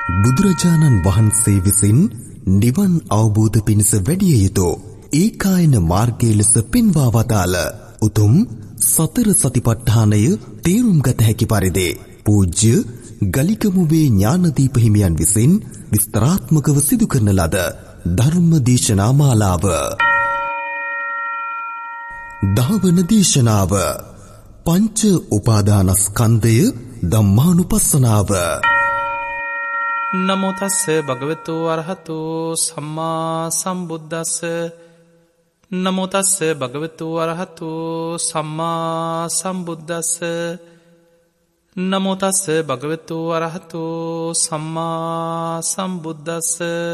බුදුරජාණන් වහන්සේ විසින් නිවන් අවබෝධ පිණිස වැඩිය යුතු ඒකායන මාර්ගය ලෙස පෙන්වා වදාළ උතුම් සතර සතිපට්ඨානය තේරුම් ගත හැකි පරිදි පූජ්‍ය ගලිකමුවේ ඥානදීප හිමියන් විසින් විස්තරාත්මකව සිදු කරන ලද ධර්ම දේශනා මාලාව. දහවන දේශනාව පංච උපාදානස්කන්ධය ධම්මානුපස්සනාව. නමෝ තස්ස භගවතු අරහතෝ සම්මා සම්බුද්දස්ස. නමෝ තස්ස භගවතු අරහතෝ සම්මා සම්බුද්දස්ස. නමෝ තස්ස භගවතු අරහතෝ සම්මා සම්බුද්දස්ස.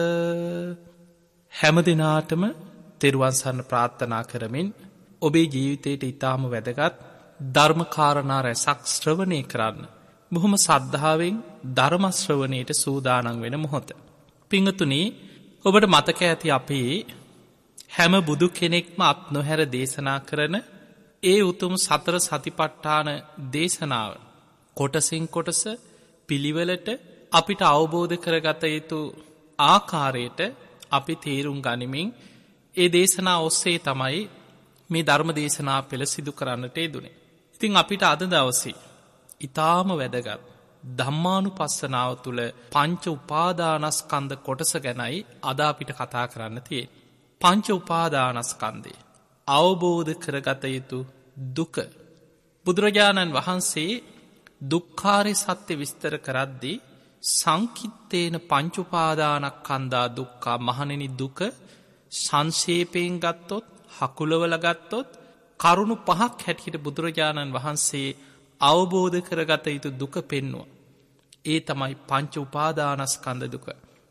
හැම දිනාටම තෙරුවන් සරණ ප්‍රාර්ථනා කරමින් ඔබේ ජීවිතයට ඊටාම වැදගත් ධර්මකාරණා රැසක් ශ්‍රවණය කරන්න බොහොම සද්ධාවෙන් ධර්ම ශ්‍රවණයට සූදානම් වෙන මොහොත. පිංගතුනි, ඔබට මතක ඇති අපේ හැම බුදු කෙනෙක්ම අත් නොහැර දේශනා කරන ඒ උතුම් සතර සතිපට්ඨාන දේශනාව කොටසින් කොටස පිළිවෙලට අපිට අවබෝධ කරගත යුතු ආකාරයට අපි තේරුම් ගනිමින් ඒ දේශනා ඔස්සේ තමයි මේ ධර්ම දේශනා පෙළ සිදු කරන්නට යෙදුනේ. ඉතින් අපිට අද දවසේ ඊටාම වැදගත් ධම්මානුපස්සනාව තුළ පංච උපාදානස්කන්ධ කොටස ගැනයි අද අපිට කතා කරන්න තියෙන්නේ. පංච උපාදානස්කන්ධය අවබෝධ කරගත යුතු දුක. බුදුරජාණන් වහන්සේ දුක්ඛාරය සත්‍ය විස්තර කරද්දී සංකිත්තේන පංච උපාදානස්කන්ධා දුක්ඛා, මහණෙනි දුක සංක්ෂේපයෙන් ගත්තොත්, හකුලවල ගත්තොත් කරුණු පහක් හැටියට බුදුරජාණන් වහන්සේ අවබෝධ කරගත යුතු දුක පෙන්නවා. ඒ තමයි පංච උපාදානස්කන්ධ දුක.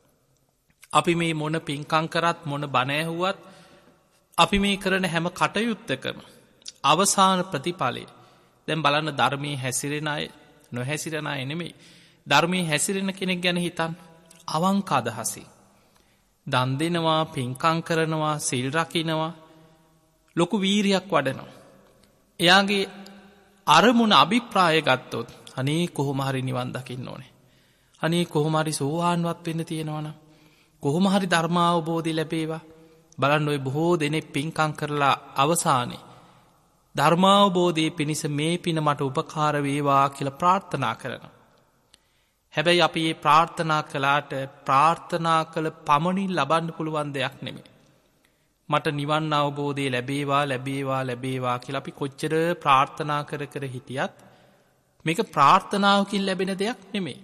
අපි මේ මොන පින්කම් කරත්, මොන බණ ඇහුවත්, අපි මේ කරන හැම කටයුත්තකම අවසාන ප්‍රතිඵලය දැන් බලන්න, ධර්මයේ හැසිරෙන අය නොහැසිරෙන අය නෙමෙයි. ධර්මයේ හැසිරෙන කෙනෙක් ගැන හිතන්න. අවංක අදහසින් දන් දෙනවා, පින්කම් කරනවා, සිල් රකින්නවා, ලොකු වීරියක් වඩනවා. එයාගේ අරමුණ අභිප්‍රාය ගත්තොත්, අනේ කොහොම හරි නිවන් දකින්න ඕනේ, අනේ කොහොම හරි සෝවාන්වත් වෙන්න තියෙනවනම්, කොහොම හරි ධර්මාවබෝධය ලැබේවා. බලන්න, ඔය බොහෝ දෙනෙක් පින්කම් කරලා අවසානයේ ධර්මාවබෝධයේ පිණිස මේ පින මට උපකාර වේවා කියලා ප්‍රාර්ථනා කරනවා. හැබැයි අපි මේ ප්‍රාර්ථනා කළාට ප්‍රාර්ථනා කළ පමණින් ලබන්න පුළුවන් දෙයක් නෙමෙයි. මට නිවන් අවබෝධය ලැබේවා ලැබේවා ලැබේවා කියලා අපි කොච්චර ප්‍රාර්ථනා කර කර හිටියත් මේක ප්‍රාර්ථනාවකින් ලැබෙන දෙයක් නෙමෙයි.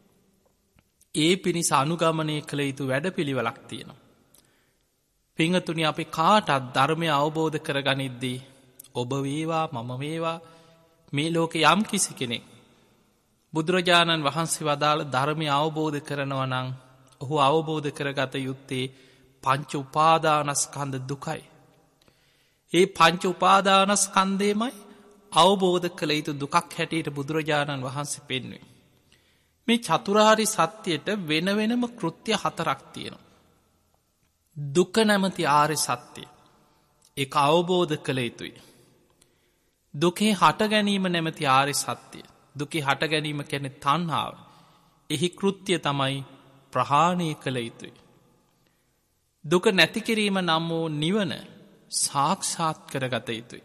ඒ පිණිස අනුගමනය කළ යුතු වැඩපිළිවෙලක් තියෙනවා. පින්වතුනි, අපි කාටත් ධර්මය අවබෝධ කරගනිද්දී ඔබ වේවා මම වේවා මේ ලෝකේ යම් කිසි කෙනෙක් බුදුරජාණන් වහන්සේ වදාළ ධර්මය අවබෝධ කරනවා නම් ඔහු අවබෝධ කරගත යුත්තේ පංච උපාදානස්කන්ධ දුකයි. ඒ පංච උපාදානස්කන්ධයමයි අවබෝධ කළ යුතු දුකක් හැටියට බුදුරජාණන් වහන්සේ පෙන්වුවේ. මේ චතුරාර්ය සත්‍යයට වෙන වෙනම කෘත්‍ය 4ක් තියෙනවා. දුක නැමැති ආර්ය සත්‍ය ඒක අවබෝධ කළ යුතුයි. දුකේ හට ගැනීම නැමැති ආර්ය සත්‍ය, දුකේ හට ගැනීම කියන්නේ තණ්හාව. එහි කෘත්‍ය තමයි ප්‍රහාණය කළ යුතුයි. දුක නැති කිරීම නම් වූ නිවන සාක්ෂාත් කරගත යුතුයි.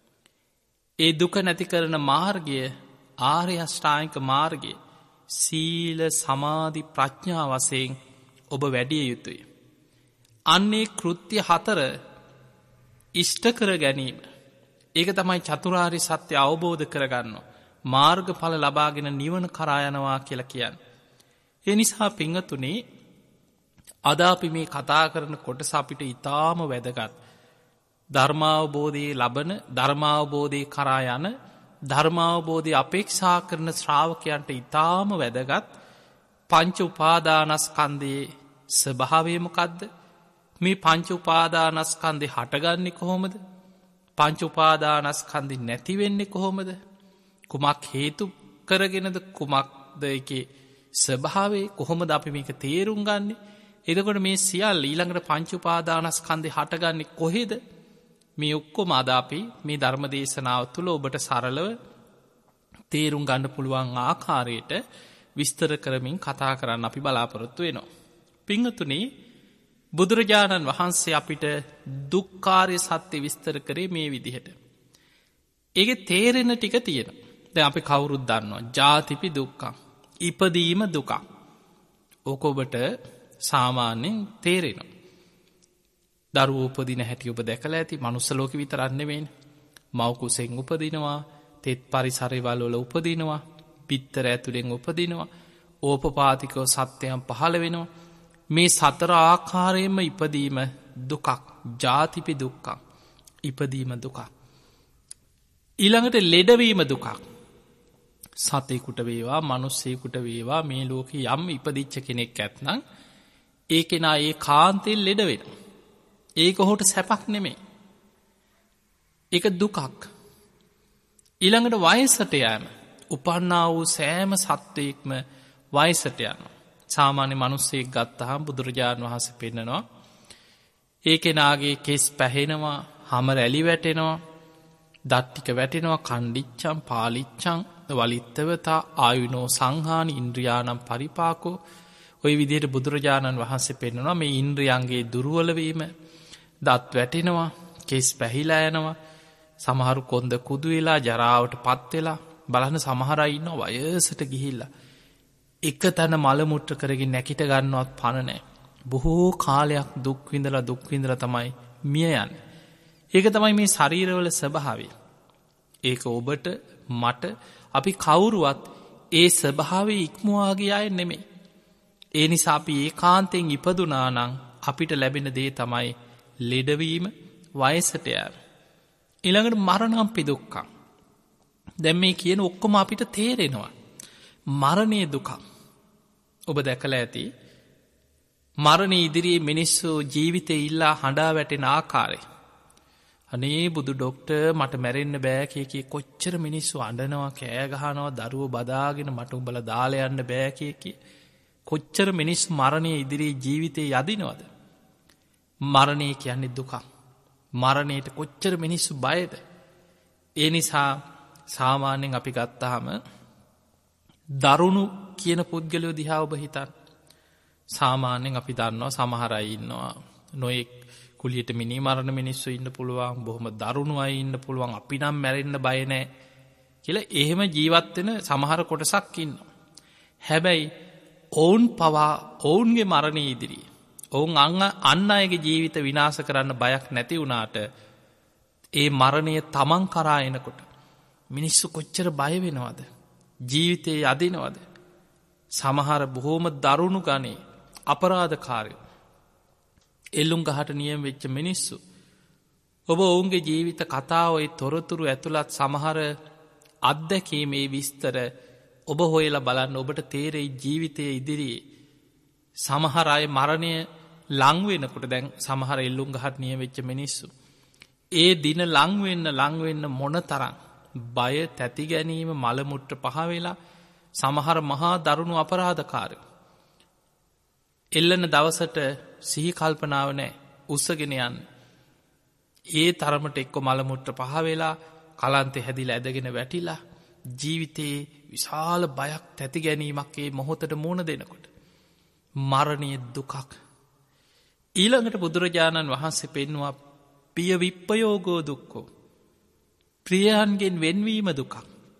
ඒ දුක නැති කරන මාර්ගය ආර්ය අෂ්ටාංගික මාර්ගය සීල, සමාධි, ප්‍රඥා වශයෙන් ඔබ වැඩිය යුතුයි. අන්නේ කෘත්‍ය 4 ඉෂ්ට කර ගැනීම, ඒක තමයි චතුරාර්ය සත්‍ය අවබෝධ කරගන්නවා, මාර්ගඵල ලබාගෙන නිවන කරා යනවා කියලා කියන්නේ. ඒ නිසා පින්වතුනි, අද අපි මේ කතා කරන කොටස අපිට ඊටාම වැදගත්. ධර්මාවබෝධයේ ලබන, ධර්මාවබෝධයේ කරා යන, ධර්මාවබෝධය අපේක්ෂා කරන ශ්‍රාවකයන්ට ඊටාම වැදගත් පංච උපාදානස්කන්ධයේ ස්වභාවය මොකද්ද? මේ පංච උපාදානස්කන්ධේ හටගන්නේ කොහොමද? පංච උපාදානස්කන්ධේ නැති වෙන්නේ කොහොමද? කුමක් හේතු කරගෙනද? කුමක්ද ඒකේ ස්වභාවය? කොහොමද අපි මේක තේරුම් ගන්නේ? එතකොට මේ සියල්ල ඊළඟට පංච උපාදානස්කන්ධේ හටගන්නේ කොහෙද? මේ ඔක්කොම අද අපි මේ ධර්ම දේශනාව තුළ ඔබට සරලව තේරුම් ගන්න පුළුවන් ආකාරයට විස්තර කරමින් කතා කරන්න අපි බලාපොරොත්තු වෙනවා. පිංහතුනේ බුදුරජාණන් වහන්සේ අපිට දුක්කාරය සත්‍ය විස්තර කරේ මේ විදිහට. ඒක තේරෙන ටික තියෙන. ද අපි කවුරුත් දන්නවා. ජාතිපි දුක්කං. ඉපදීම දුකක්. ඕකොබට සාමාන්‍යෙන් තේරෙනවා. දරුව උපදින හැටි ඔබ දැකලා ඇති මනුස්සලෝක විතරන්නෙවෙන්. මවකුසෙන් උපදිනවා, තෙත් පරිසරවල් වල උපදිනවා, පිත්තර ඇතුළෙන් උපදිනවා, ඕපපාතිකව සත්‍යයන් පහළ වෙනවා. මේ සතර ආකාරයෙන්ම ඉපදීම දුකක්. ජාතිපි දුක්කක්. ඉපදීම දුකක්. ඊළඟට ලෙඩවීම දුකක්. සතයකුට වේවා මනුස්සයකුට වේවා මේ ලෝක යම් ඉපදිච්ච කෙනෙක් ඇත්නම් ඒ කෙනා ඒ කාන්තෙල් ලෙඩවෙන. ඒක හොට සැපක් නෙමේ. එක දුකක්. ඊළඟට වයසට යෑම. උපන්නා වූ සෑම සත්වයෙක්ම වයසට යන. සාමාන්‍ය මනුස්සයෙක් ගත්තහම් බුදුරජාණන් වහස පෙන්න්නනවා. ඒ කෙනාගේ කෙස් පැහෙනවා, හම රැලි වැටෙනවා, දට්ටික වැටෙනවා, කණ්ඩිච්චම් පාලිච්චං වලිත්තවතා ආයුනෝ සංහානි ඉන්ද්‍රියානම් පරිපාකෝ. ඔය විදියට බුදුරජාණන් වහන්සේ පෙන්නවා මේ ඉන්ද්‍රියන්ගේ දුරුවලවීම, දත් වැටෙනවා, කෙස් පැහිලා යනවා, සමහරු කොන්ද කුදු වෙලා ජරාවට පත්වෙලා බලන්න සමහරයින්න වයසට ගිහිල්ලා. එක තැන මළමුට්ට කරගෙන නැකිට ගන්නවත් පණනෑ. බොහෝ කාලයක් දුක්විඳල තමයි මිය යන්න. ඒක තමයි මේ ශරීරවල ස්වභාවය. ඒක ඔබට මට අපි කවුරුවත් ඒ ස්වභාවය ඉක්මවාගේ අය නෙමේ. ඒ නිසා අපි ඒ කාන්තෙන් ඉපදුනානං අපිට ලැබෙන දේ තමයි ලෙඩවීම, වයසට යෑම. ඊළඟට මරණම්පි දුක්ඛං. දැන් මේ කියන ඔක්කොම අපිට තේරෙනවා. මරණය දුකක්. ඔබ දැකලා ඇති මරණ ඉදිරියේ මිනිස්සු ජීවිතය ඉල්ලා හඬා වැටෙන ආකාරය. අනේ බුදු ඩොක්ටර් මට මැරෙන්න බෑ කිය කොච්චර මිනිස්සු අඬනවා, කෑගහනවා, දරුවෝ බදාගෙන මට උඹලා දාලා යන්න බෑ කිය කොච්චර මිනිස්සු මරණය ඉදිරියේ ජීවිතේ යදිනවද? මරණය කියන්නේ දුකක්. මරණයට කොච්චර මිනිස්සු බයද? ඒ නිසා සාමාන්‍යයෙන් අපි ගත්තාම දරුණු කියන පුද්ගලයෝ දිහා ඔබ හිතන්න. සාමාන්‍යයෙන් අපි දන්නවා සමහර අය ඉන්නවා නොයෙක් කුලියට මිනි මරණ මිනිස්සු ඉන්න පුළුවන්, බොහොම දරුණු අය ඉන්න පුළුවන්, අපි නම් මැරෙන්න බය නැහැ කියලා එහෙම ජීවත් වෙන සමහර කොටසක් ඉන්නවා. හැබැයි ඔවුන් පවා ඔවුන්ගේ මරණය ඉදිරියේ ඔවුන් අන් අයගේ ජීවිත විනාශ කරන්න බයක් නැති වුණාට ඒ මරණය තමන් කරා එනකොට මිනිස්සු කොච්චර බය වෙනවද? ජීවිතේ යදිනවද? සමහර බොහෝම දරුණු ගණේ අපරාධකාරයෝ එල්ලුම් ගහට නියම වෙච්ච මිනිස්සු. ඔබ ඔවුන්ගේ ජීවිත කතාව ඔය තොරතුරු ඇතුළත් සමහර අත්දැකීමේ විස්තර ඔබ හොයලා බලන්න ඔබට තේරෙයි ජීවිතය ඉදිරියේ සමහර අය මරණය ලංවෙනකොට දැන් සමහර එල්ලුම් ගහට නියම වෙච්ච මිනිස්සු. ඒ දින ලංවෙන්න මොන තරම් බය, තැති ගැනීම, මලමුට්ට පහවෙලා සමහර මහා දරුණු අපරාධකාරයෝ. එල්ලන දවසට සිහි කල්පනාව නෑ උස්සගෙන යන්න. ඒ තරමට එක්ක මලමුට්ට පහවෙලා කලන්තෙ හැදිලා ඇදගෙන වැටිලා ජීවිතයේ විශාල බයක්, තැති ගැනීමක් ඒ මොහොතට මුණ දෙනකොට. මරණය දුකක්. ඊළඟට බුදුරජාණන් වහන්සේ පෙන්වා පිය විප්පයෝගෝ දුක්කෝ. ප්‍රියයන්ගෙන් වෙන්වීම දුකක්.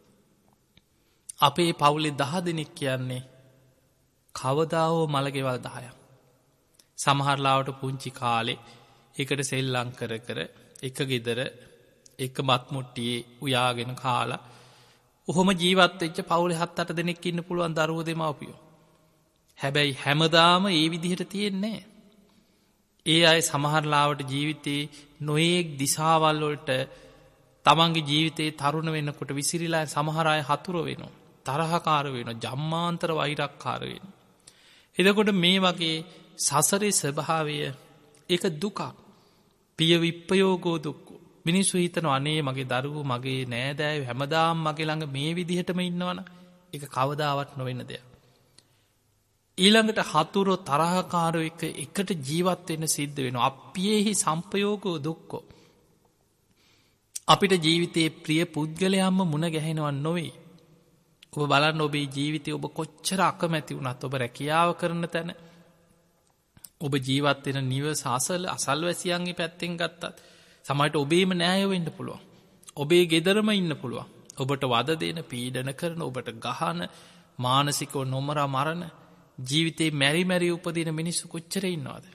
අපේ පවුලේ 10 දෙනෙක් කියන්නේ කවදාවෝ මළගෙවල් 10ක්. සමහරලාවට පුංචි කාලේ එකට සෙල්ලම් කර එක ගෙදර එක බත් මුට්ටියේ උයාගෙන කාලා ඔහොම ජීවත් වෙච්ච පවුලේ 7-8 දෙනෙක් ඉන්න පුළුවන් දරුවෝ දෙමව්පියෝ. හැබැයි හැමදාම ඒ විදිහට තියෙන්නේ නැහැ. ඒ අය සමහරලාවට ජීවිතේ නොයේක් දිශාවල් වලට තමන්ගේ ජීවිතේ තරුණ වෙනකොට විසිරිලා සමහර අය හතුරු වෙනවා, තරහකාර වෙනවා, ජම්මාන්තර වෛරක්කාර වෙනවා. එතකොට මේ වගේ සසරේ ස්වභාවය ඒක දුකක්. පිය විප්පයෝගෝ දුක්ඛෝ. මිනිස්සු හිතනවා අනේ මගේ දරුවෝ, මගේ නෑදෑයෝ හැමදාම මගේ ළඟ මේ විදිහටම ඉන්නවනම් ඒක කවදාවත් නොවෙන දෙයක්. ඊළඟට හතුරෝ, තරහකාරයෝ එකට ජීවත් වෙන්න සිද්ධ වෙනවා. අප්පියේහි සම්පයෝගෝ දුක්ඛෝ. අපිට ජීවිතයේ ප්‍රිය පුද්ගලයන්ම මුණ ගැහෙනවන් නොවේ. ඔබ බලන්න ඔබේ ජීවිතය ඔබ කොච්චර අකමැති වුණත් ඔබ රැකියාව කරන තැන ඔබ ජීවත්වෙන නිවස අසල්වැසියන්ගේ පැත්තෙන් ගත්තත් සමහරට ඔබේම නෑයෝ වෙන්න පුළුවන්. ඔබේ ගෙදරම ඉන්න පුළුවන්. ඔබට වද දෙන පීඩන කරන ඔබට ගහන මානසිකව නොමරා මරණ ජීවිතේ මැරි උපදින මිනිස්සු කොච්චර ඉන්නවද?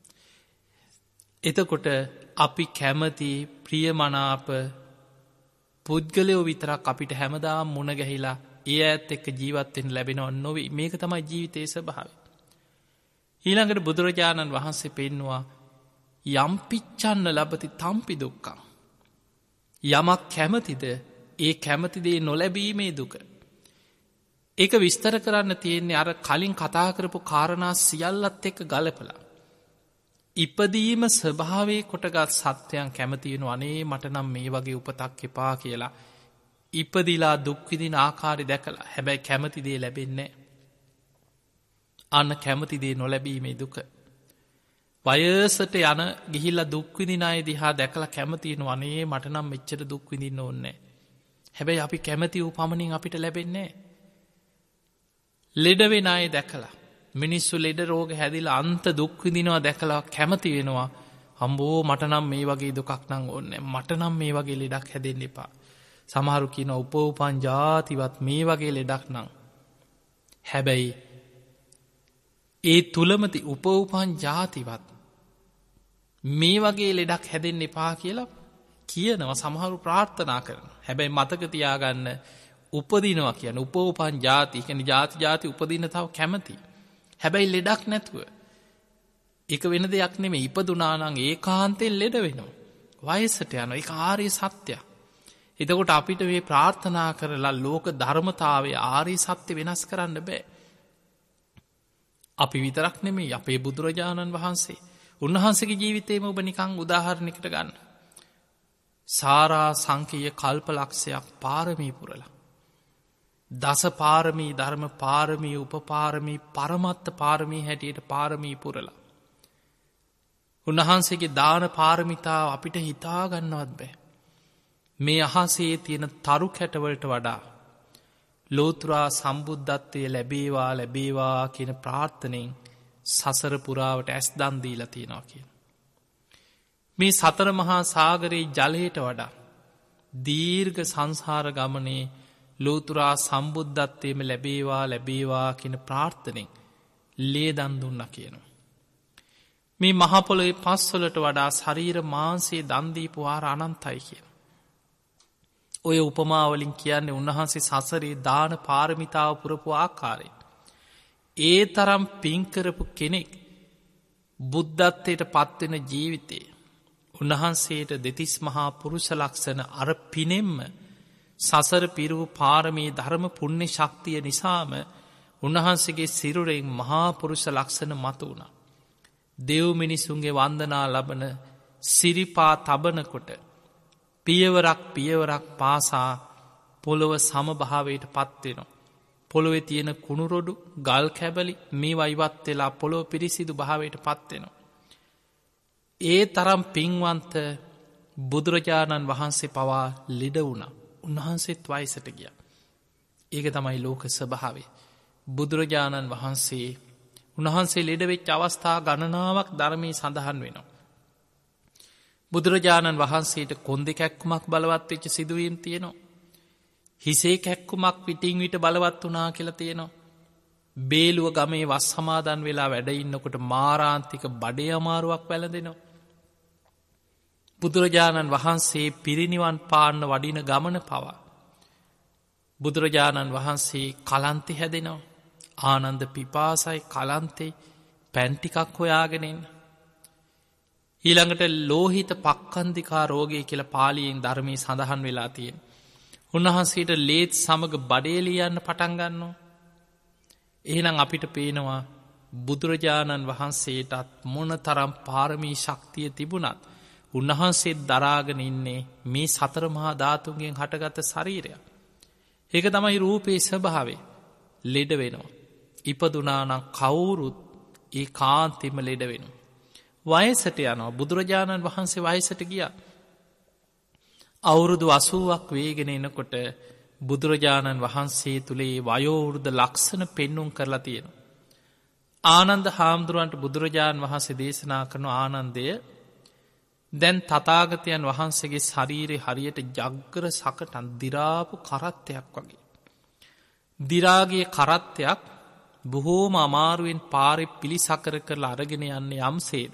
එතකොට අපි කැමති ප්‍රියමනාප පුද්ගලයෝ විතරක් අපිට හැමදාම මුණ ගැහිලා ඒ ඇත් එක්ක ජීවත් වෙන්න ලැබෙනව නොවේ. මේක තමයි ජීවිතයේ ස්වභාවය. ඊළඟට බුදුරජාණන් වහන්සේ පෙන්නවා යම්පිච්ඡන්න ලබති තම්පි දුක්ඛං. යමක් කැමතිද ඒ කැමති දේ නොලැබීමේ දුක. ඒක විස්තර කරන්න තියෙන්නේ අර කලින් කතා කරපු කාරණා සියල්ලත් එක්ක ගලපලා. ඉපදීම ස්වභාවයේ කොටගත් සත්‍යයන් කැමති වෙන අනේ මට නම් මේ වගේ උපතක් එපා කියලා ඉපදිලා දුක් විඳින ආකාරය දැකලා හැබැයි කැමති දේ ලැබෙන්නේ අන්න කැමති දේ නොලැබීමේ දුක. වයසට යන ගිහිල්ලා දුක් විඳින අය දිහා දැකලා කැමති වෙන අනේ මට නම් මෙච්චර දුක් විඳින්න ඕනේ. හැබැයි අපි කැමති වූ පමණින් අපිට ලැබෙන්නේ ලෙඩ වෙන අය දැකලා මිනිස්සු ලෙඩ රෝග හැදිලා අන්ත දුක් විඳිනවා දැකලා කැමති වෙනවා අම්බෝ මට නම් මේ වගේ දුකක් නම් ඕනේ. මට නම් මේ වගේ ලෙඩක් හැදෙන්න එපා. සමහරු කියනවා උපෝපන් ජාතිවත් මේ වගේ ලෙඩක් නම්. හැබැයි ඒ තුලමති උපෝපන් ජාතිවත් මේ වගේ ලෙඩක් හැදෙන්න එපා කියලා කියනවා. සමහරු ප්‍රාර්ථනා කරනවා. හැබැයි මතක තියාගන්න උපදිනවා කියන උපෝපන් ජාති කියන්නේ ජාති උපදින්න තව කැමති. හැබැයි ලෙඩක් නැතුව. ඒක වෙන දෙයක් නෙමෙයි. ඉපදුනා නම් ඒකාන්තයෙන් ලෙඩ වෙනවා. වයසට යනවා. ඒක ආර්ය සත්‍යයක්. එතකොට අපිට මේ ප්‍රාර්ථනා කරලා ලෝක ධර්මතාවයේ ආර්ය සත්‍ය වෙනස් කරන්න බෑ. අපි විතරක් නෙමෙයි අපේ බුදුරජාණන් වහන්සේ. උන්වහන්සේගේ ජීවිතේම ඔබ නිකන් උදාහරණයකට ගන්න. සාරා සංකීය කල්පලක්ෂයක් පාරමී පුරලා. දස පාරමී ධර්ම පාරමී උපපාරමී පරමත්ත පාරමී හැටියට පාරමී පුරලා. උන්වහන්සේගේ දාන පාරමිතාව අපිට හිතා ගන්නවත් බෑ. මේ අහසේ තියෙන තරු කැටවලට වඩා ලෝතුරා සම්බුද්ධත්වය ලැබේවා කියන ප්‍රාර්ථනෙන් සසර පුරාවට ඇස් දන් දීලා තියෙනවා කියන. මේ සතර මහා සාගරයේ ජලයට වඩා දීර්ඝ සංසාර ගමනේ ලෝතුරා සම්බුද්ධත්වයම ලැබේවා කියන ප්‍රාර්ථනෙන් ලේ දන් දුන්නා කියනවා. මේ මහ පොළොවේ පස්වලට වඩා ශරීර මාංශයේ දන් දීපු වාර අනන්තයි කියන. ඔය උපමාවලින් කියන්නේ උන්වහන්සේ සසරේ දාන පාරමිතාව පුරපු ආකාරය. ඒ තරම් පින් කරපු කෙනෙක් බුද්ධත්වයට පත්වෙන ජීවිතේ උන්වහන්සේට දෙතිස් මහා පුරුෂ ලක්ෂණ අර පිනෙම්ම සසර පිරූ පාරමී ධර්ම පුණ්‍ය ශක්තිය නිසාම උන්වහන්සේගේ සිරුරෙන් මහා පුරුෂ ලක්ෂණ මතු වුණා. දෙව් මිනිසුන්ගේ වන්දනා ලබන සිරිපා තබනකොට පියවරක් පාසා පොළොව සමභාවයට පත්වෙනවා. පොළොවේ තියෙන කුණුරොඩු ගල් කැබලි මේ වයිවත් වෙලා පොළොව පිරිසිදු භාවයට පත්වෙනවා. ඒ තරම් පින්වන්ත බුදුරජාණන් වහන්සේ පවා ලෙඩ වුණා. උන්වහන්සේත් වයසට ගියා. ඒක තමයි ලෝක ස්වභාවය. බුදුරජාණන් වහන්සේ ලෙඩ වෙච්ච අවස්ථා ගණනාවක් ධර්මයේ සඳහන් වෙනවා. බුදුරජාණන් වහන්සේට කොන්දේ කැක්කුමක් බලවත් වෙච්ච සිදුවීම් තියෙනවා. හිසේ කැක්කුමක් පිටින් විට බලවත් වුණා කියලා තියෙනවා. බේලුව ගමේ වස් සමාදන් වෙලා වැඩ ඉන්නකොට මාරාන්තික බඩේ අමාරුවක් වැළඳෙනවා. බුදුරජාණන් වහන්සේ පිරිනිවන් පාන්න වඩින ගමන පවා බුදුරජාණන් වහන්සේ කලන්තේ හැදෙනවා. ආනන්ද පිපාසයි කලන්තේ පැන් ටිකක් හොයාගෙන එන්න. ඊළඟට ලෝහිත පක්ඛන්දිකා රෝගය කියලා පාලියෙන් ධර්මයේ සඳහන් වෙලා තියෙන. උන්වහන්සේට ලේත් සමග බඩේ ලියන්න පටන් ගන්නවා. එහෙනම් අපිට පේනවා බුදුරජාණන් වහන්සේටත් මොනතරම් පාරමී ශක්තිය තිබුණත් උන්වහන්සේ දරාගෙන ඉන්නේ මේ සතර මහා ධාතුන්ගෙන් හටගත් ශරීරයක්. ඒක තමයි රූපේ ස්වභාවය. ලෙඩ වෙනවා. ඉපදුනා නම් කවුරුත් ඒ කාන්තෙම ලෙඩ වෙනවා. වයසට යනවා. බුදුරජාණන් වහන්සේ වයසට ගියා. අවුරුදු 80ක් වේගෙන එනකොට බුදුරජාණන් වහන්සේ තුළේ වයෝවෘද්ධ ලක්ෂණ පෙන්නුම් කරලා තියෙනවා. ආනන්ද හාමුදුරුවන්ට බුදුරජාණන් වහන්සේ දේශනා කරන ආනන්දය දැන් තථාගතයන් වහන්සේගේ ශරීරය හරියට ජග්ගර සකටන් දිරාපු කරත්තයක් වගේ. දිරාගේ කරත්තයක් බොහෝම අමාරුවෙන් පාරෙ පිළිසකර කරලා අරගෙන යන්නේ යම්සේද.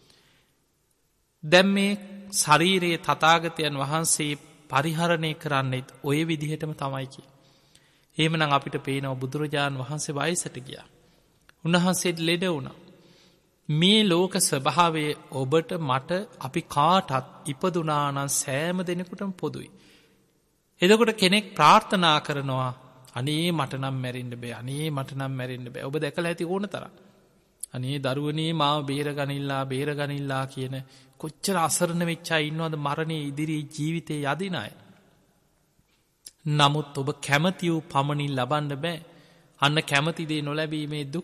දැන් මේ ශරීරයේ තථාගතයන් වහන්සේ පරිහරණය කරන්නෙත් ඔය විදිහටම තමයි කිය. එහෙමනම් අපිට පේනවා බුදුරජාණන් වහන්සේ වයසට ගියා. උන්වහන්සේට ලෙඩ වුණා. මේ ලෝක ස්වභාවය ඔබට මට අපි කාටත් ඉපදුනා නම් සෑම දෙනෙකුටම පොදුයි. එතකොට කෙනෙක් ප්‍රාර්ථනා කරනවා අනේ මට නම් මැරෙන්න බෑ. අනේ මට නම් මැරෙන්න බෑ. ඔබ දැකලා ඇති ඕන තරම්. අනේ දරුවනේ මාව බේරගනිල්ලා කියන කොච්චර අසරණ වෙච්ච අය ඉන්නවද මරණයේ ඉදිරියේ ජීවිතේ යදින අය. නමුත් ඔබ කැමති වූ පමණින් ලබන්න බෑ. අන්න කැමති දේ නොලැබීමේ දුක.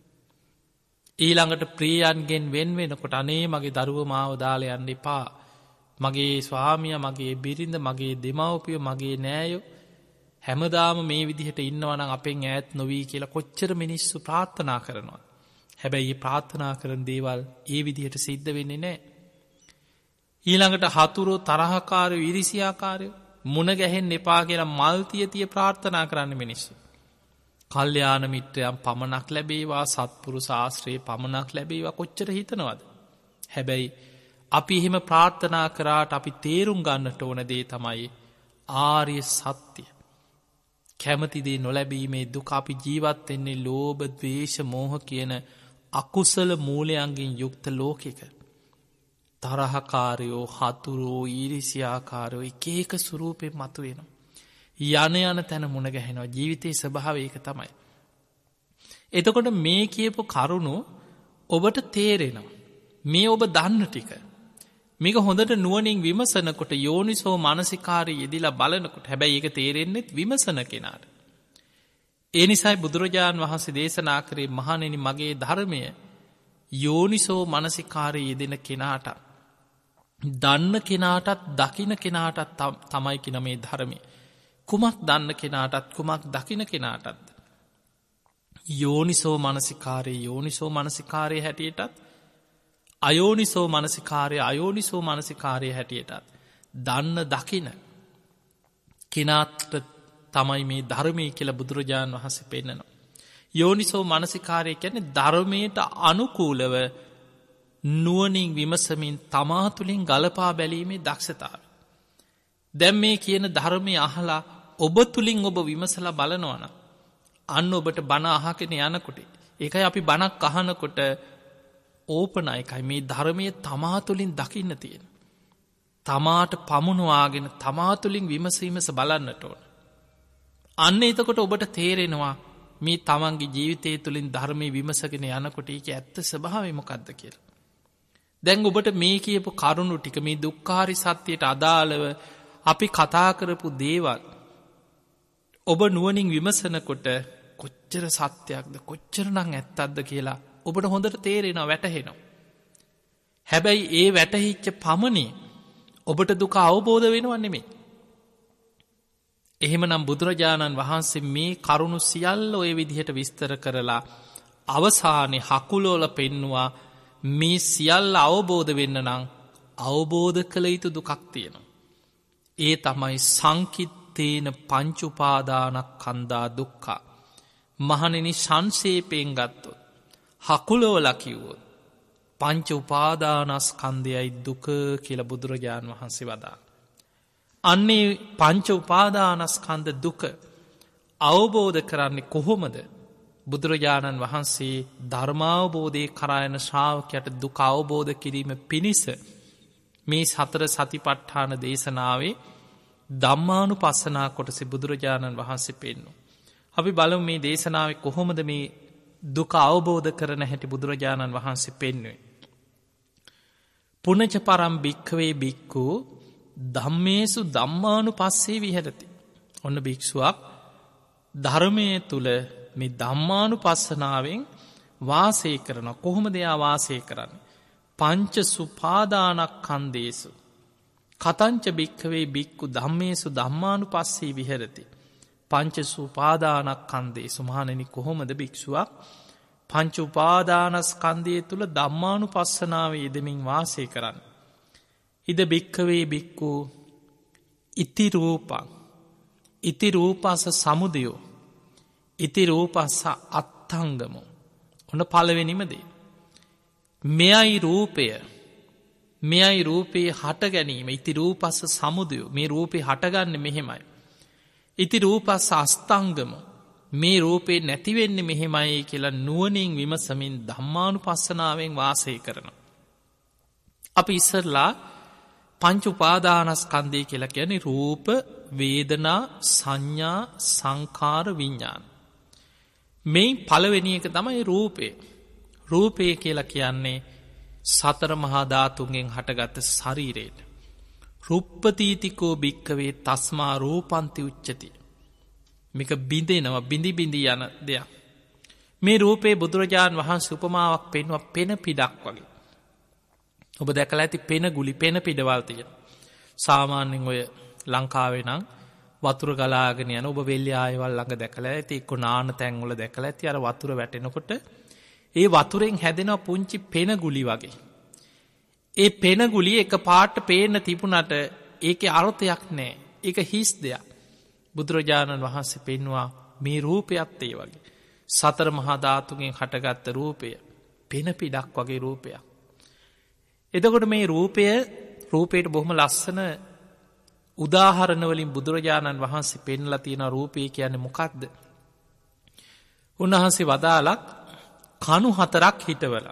ඊළඟට ප්‍රියයන්ගෙන් වෙන් වෙනකොට අනේ මගේ දරුවෝ මාව දාලා යන්න එපා. මගේ ස්වාමියා, මගේ බිරිඳ, මගේ දෙමව්පියෝ, මගේ නෑයෝ හැමදාම මේ විදිහට ඉන්නවා නම් අපෙන් ඈත් නොවී කියලා කොච්චර මිනිස්සු ප්‍රාර්ථනා කරනවා. හැබැයි මේ ප්‍රාර්ථනා කරන දේවල් ඒ විදිහට සිද්ධ වෙන්නේ නැහැ. ඊළඟට හතුරෝ, තරහකාරයෝ, ඊරිසියාකාරයෝ මුණ ගැහෙන්න එපා කියලා මල් තිය ප්‍රාර්ථනා කරන්න මිනිස්සු. කල්යාණ මිත්‍රයන් පමණක් ලැබේවා, සත්පුරුෂ ආශ්‍රය පමණක් ලැබේවා කොච්චර හිතනවද? හැබැයි අපි එහෙම ප්‍රාර්ථනා කරාට අපි තේරුම් ගන්නට ඕන දේ තමයි ආර්ය සත්‍ය. කැමති දේ නොලැබීමේ දුක. අපි ජීවත් වෙන්නේ ලෝභ, ද්වේෂ, මෝහ කියන අකුසල මූලයන්ගෙන් යුක්ත ලෝකෙක. තරහකාරයෝ, හතුරෝ, ඊරිසියාකාරයෝ එක එක ස්වරූපෙන් මතුවෙනවා. යන තැන මුණ ගැහෙනවා. ජීවිතයේ ස්වභාවය ඒක තමයි. එතකොට මේ කියපු කරුණු ඔබට තේරෙනවා. මේ ඔබ දන්න ටික. මේක හොඳට නුවණින් විමසනකොට යෝනිසෝ මනසිකාරයේ යෙදিলা බලනකොට හැබැයි ඒක තේරෙන්නේ විමසන කෙනාට. ඒ නිසායි බුදුරජාණන් වහන්සේ දේශනා කරේ මහණෙනි මගේ ධර්මය යෝනිසෝ මනසිකාරයේ යෙදෙන කෙනාට, දන්න කෙනාටත් දකින කෙනාටත් තමයි කියන මේ ධර්මය. කුමක් දන්න කෙනාටත් කුමක් දකින කෙනාටත් යෝනිසෝ මනසිකාරයේ හැටියටත් අයෝනිසෝ මනසිකාරයේ හැටියටත් දන්න දකින කෙනාට තමයි මේ ධර්මය කියලා බුදුරජාණන් වහන්සේ පෙන්නනවා. යෝනිසෝ මනසිකාරය කියන්නේ ධර්මයට අනුකූලව නුවණින් විමසමින් තමා තුළින් ගලපා බැලීමේ දක්ෂතාවය. දැන් මේ කියන ධර්මය අහලා ඔබ තුළින් ඔබ විමසලා බලනවා නම් අන්න ඔබට බණ අහගෙන යනකොට, ඒකයි අපි බණක් අහනකොට ඕපනයිකයි මේ ධර්මයේ තමා තුළින් දකින්න තියෙන. තමාට පමුණවාගෙන තමා තුළින් විමස බලන්නට ඕන. අන්න එතකොට ඔබට තේරෙනවා මේ තමන්ගේ ජීවිතය තුළින් ධර්මයේ විමසගෙන යනකොට ඒක ඇත්ත ස්වභාවය මොකක්ද කියලා. දැන් ඔබට මේ කියපු කරුණු ටික මේ දුක්ඛාරි සත්‍යයට අදාළව අපි කතා කරපු දේවල් ඔබ නුවණින් විමසනකොට කොච්චර සත්‍යයක්ද කොච්චරනම් ඇත්තක්ද කියලා ඔබට හොඳට තේරෙනවා, වැටහෙනවා. හැබැයි ඒ වැටහිච්ච පමණින් ඔබට දුක අවබෝධ වෙනව නෙමෙයි. එහෙමනම් බුදුරජාණන් වහන්සේ මේ කරුණු සියල්ල ඔය විදිහට විස්තර කරලා අවසානයේ හකුලෝල පෙන්නවා මේ සියල්ල අවබෝධ වෙන්න නම් අවබෝධ කළ යුතු දුකක් තියෙනවා. ඒ තමයි සංකිත්තේන පංච උපාදානස්කන්ධා දුක්ඛ. මහණෙනි සංක්ෂේපයෙන් ගත්තොත් හකුලෝල කිව්වොත් පංච උපාදානස්කන්ධයයි දුක කියලා බුදුරජාණන් වහන්සේ වදාළා. අන්නේ පංච උපාදානස්කන්ධ දුක අවබෝධ කරන්නේ කොහොමද? බුදුරජාණන් වහන්සේ ධර්මාවබෝධයේ කරා යන ශ්‍රාවකයට දුක අවබෝධ කිරීම පිණිස මේ සතර සතිපට්ඨාන දේශනාවේ ධම්මානුපස්සනා කොටසේ බුදුරජාණන් වහන්සේ පෙන්වනවා. අපි බලමු මේ දේශනාවේ කොහොමද මේ දුක අවබෝධ කරන හැටි බුදුරජාණන් වහන්සේ පෙන්වුවේ. පුනච පරම් භික්ඛවේ භික්ඛු ධම්මේසු ධම්මානුපස්සේ විහෙරති. ඔන්න භික්ෂුවක් ධර්මයේ තුල මේ ධම්මානුපස්සනාවෙන් වාසය කරන කොහොමද එයා වාසය කරන්නේ? පංච සුපාදානස්කන්ධේසු කතංච භික්ඛවේ භික්ඛු ධම්මේසු ධම්මානුපස්සේ විහෙරති. පංච සුපාදානස්කන්ධේ සුමහණෙනි කොහොමද භික්ෂුවක් පංච උපාදානස්කන්ධය තුල ධම්මානුපස්සනාවේ යෙදමින් වාසය කරන්නේ. ඉද භික්ඛවේ භික්ඛු ඉති රූපං ඉති රූපස්ස සමුදයෝ ඉති රූපස්ස අත්ථංගමෝ. ඔන්න පළවෙනිම දේ. මෙයයි රූපේ හට ගැනීම. ඉති රූපස්ස සමුදයෝ. මේ රූපේ හටගන්නේ මෙහෙමයි. ඉති රූපස්ස අස්ථංගමෝ. මේ රූපේ නැතිවෙන්නේ මෙහෙමයි කියලා නුවණින් විමසමින් ධම්මානුපස්සනාවෙන් වාසය කරනවා. අපි ඉස්සරලා පංච උපාදානස්කන්ධය කියලා කියන්නේ රූප, වේදනා, සංඥා, සංඛාර, විඥාන. මේ පළවෙනි එක තමයි රූපය. රූපය කියලා කියන්නේ සතර මහා ධාතුන්ගෙන් හටගත් ශරීරයට. රුප්පතීතිකෝ භික්ඛවේ තස්මා රූපන්ති උච්චති. මේක බිඳෙනවා, බිඳි බිඳි යන දෙයක්. මේ රූපේ බුදුරජාන් වහන්සේ උපමාවක් පෙන්වුවා පෙන පිඩක් වගේ. ඔබ දැකලා ඇති පෙන ගුලි, පෙන පිඩවල් තියෙන. සාමාන්‍යයෙන් ඔය ලංකාවේ නම් වතුර ගලාගෙන යන ඔබ වෙල්ලි ආයවල් ළඟ දැකලා ඇති, එක්ක නාන තැන් වල දැකලා ඇති. අර වතුර වැටෙනකොට ඒ වතුරෙන් හැදෙන පුංචි පෙන ගුලි වගේ. ඒ පෙන ගුලිය එක පාට පේන්න තිබුණට ඒකේ අර්ථයක් නැහැ. ඒක හිස් දෙයක්. බුදුරජාණන් වහන්සේ පෙන්වුවා මේ රූපයත් ඒ වගේ. සතර මහා ධාතුන්ගෙන් හටගත්ත රූපය පෙන පිඩක් වගේ රූපයක්. එතකොට මේ රූපයට බොහොම ලස්සන උදාහරණ වලින් බුදුරජාණන් වහන්සේ පෙන්ලා තියෙන රූපය කියන්නේ මොකක්ද? උන්වහන්සේ වදාළා කණු 4ක් හිටවලා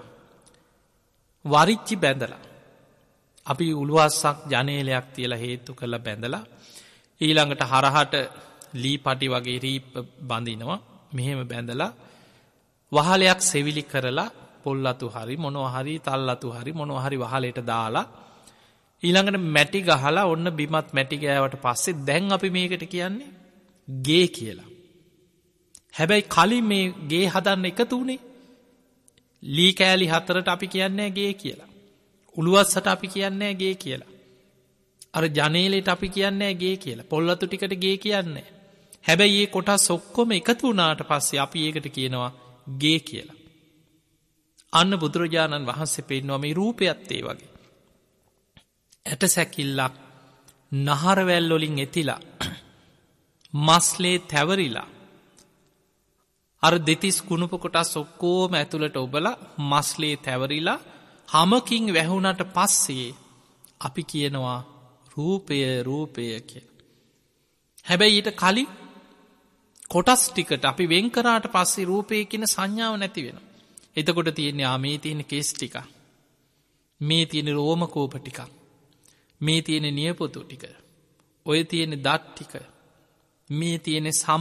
වරිච්චි බැඳලා, අපි උළුවස්සක් ජනේලයක් තියලා හේතු කරලා බැඳලා, ඊළඟට හරහට ලී පටි වගේ රීප් බඳිනවා. මෙහෙම බැඳලා වහලයක් සෙවිලි කරලා පොල්ලතු හරි මොනවා හරි තල්ලතු හරි මොනවා හරි වහලයට දාලා ඊළඟට මැටි ගහලා ඔන්න බිමත් මැටි ගෑවට පස්සේ දැන් අපි මේකට කියන්නේ ගේ කියලා. හැබැයි කලින් මේ ගේ හදන්න එකතු වුණේ ලී කෑලි 4ට අපි කියන්නේ ගේ කියලා. උළුවස්සට අපි කියන්නේ ගේ කියලා. අර ජනේලෙට අපි කියන්නේ ගේ කියලා. පොල්ලතු ටිකට ගේ කියන්නේ. හැබැයි මේ කොටස් ඔක්කොම එකතු වුණාට පස්සේ අපි ඒකට කියනවා ගේ කියලා. අන්න බුදුරජාණන් වහන්සේ පෙන්වුවා මේ රූපයත් ඒ වගේ. ඇට සැකිල්ලක් නහරවැල් වලින් එතිලා මස්ලේ තැවරිලා අර දෙතිස් කුණුප කොටස් ඔක්කොම ඇතුළට ඔබලා මස්ලේ තැවරිලා හැමකින් වැහුණට පස්සේ අපි කියනවා රූපය කියලා. හැබැයි ඊට කලින් කොටස් ටිකට අපි වෙන් කරාට පස්සේ රූපය කියන සංඥාව නැති වෙනවා. එතකොට තියෙන්නේ මේ තියෙන කේස් ටික. මේ තියෙන රෝම කෝප ටික. මේ තියෙන නියපොතු ටික. ඔය තියෙන දත් ටික. මේ තියෙන සම.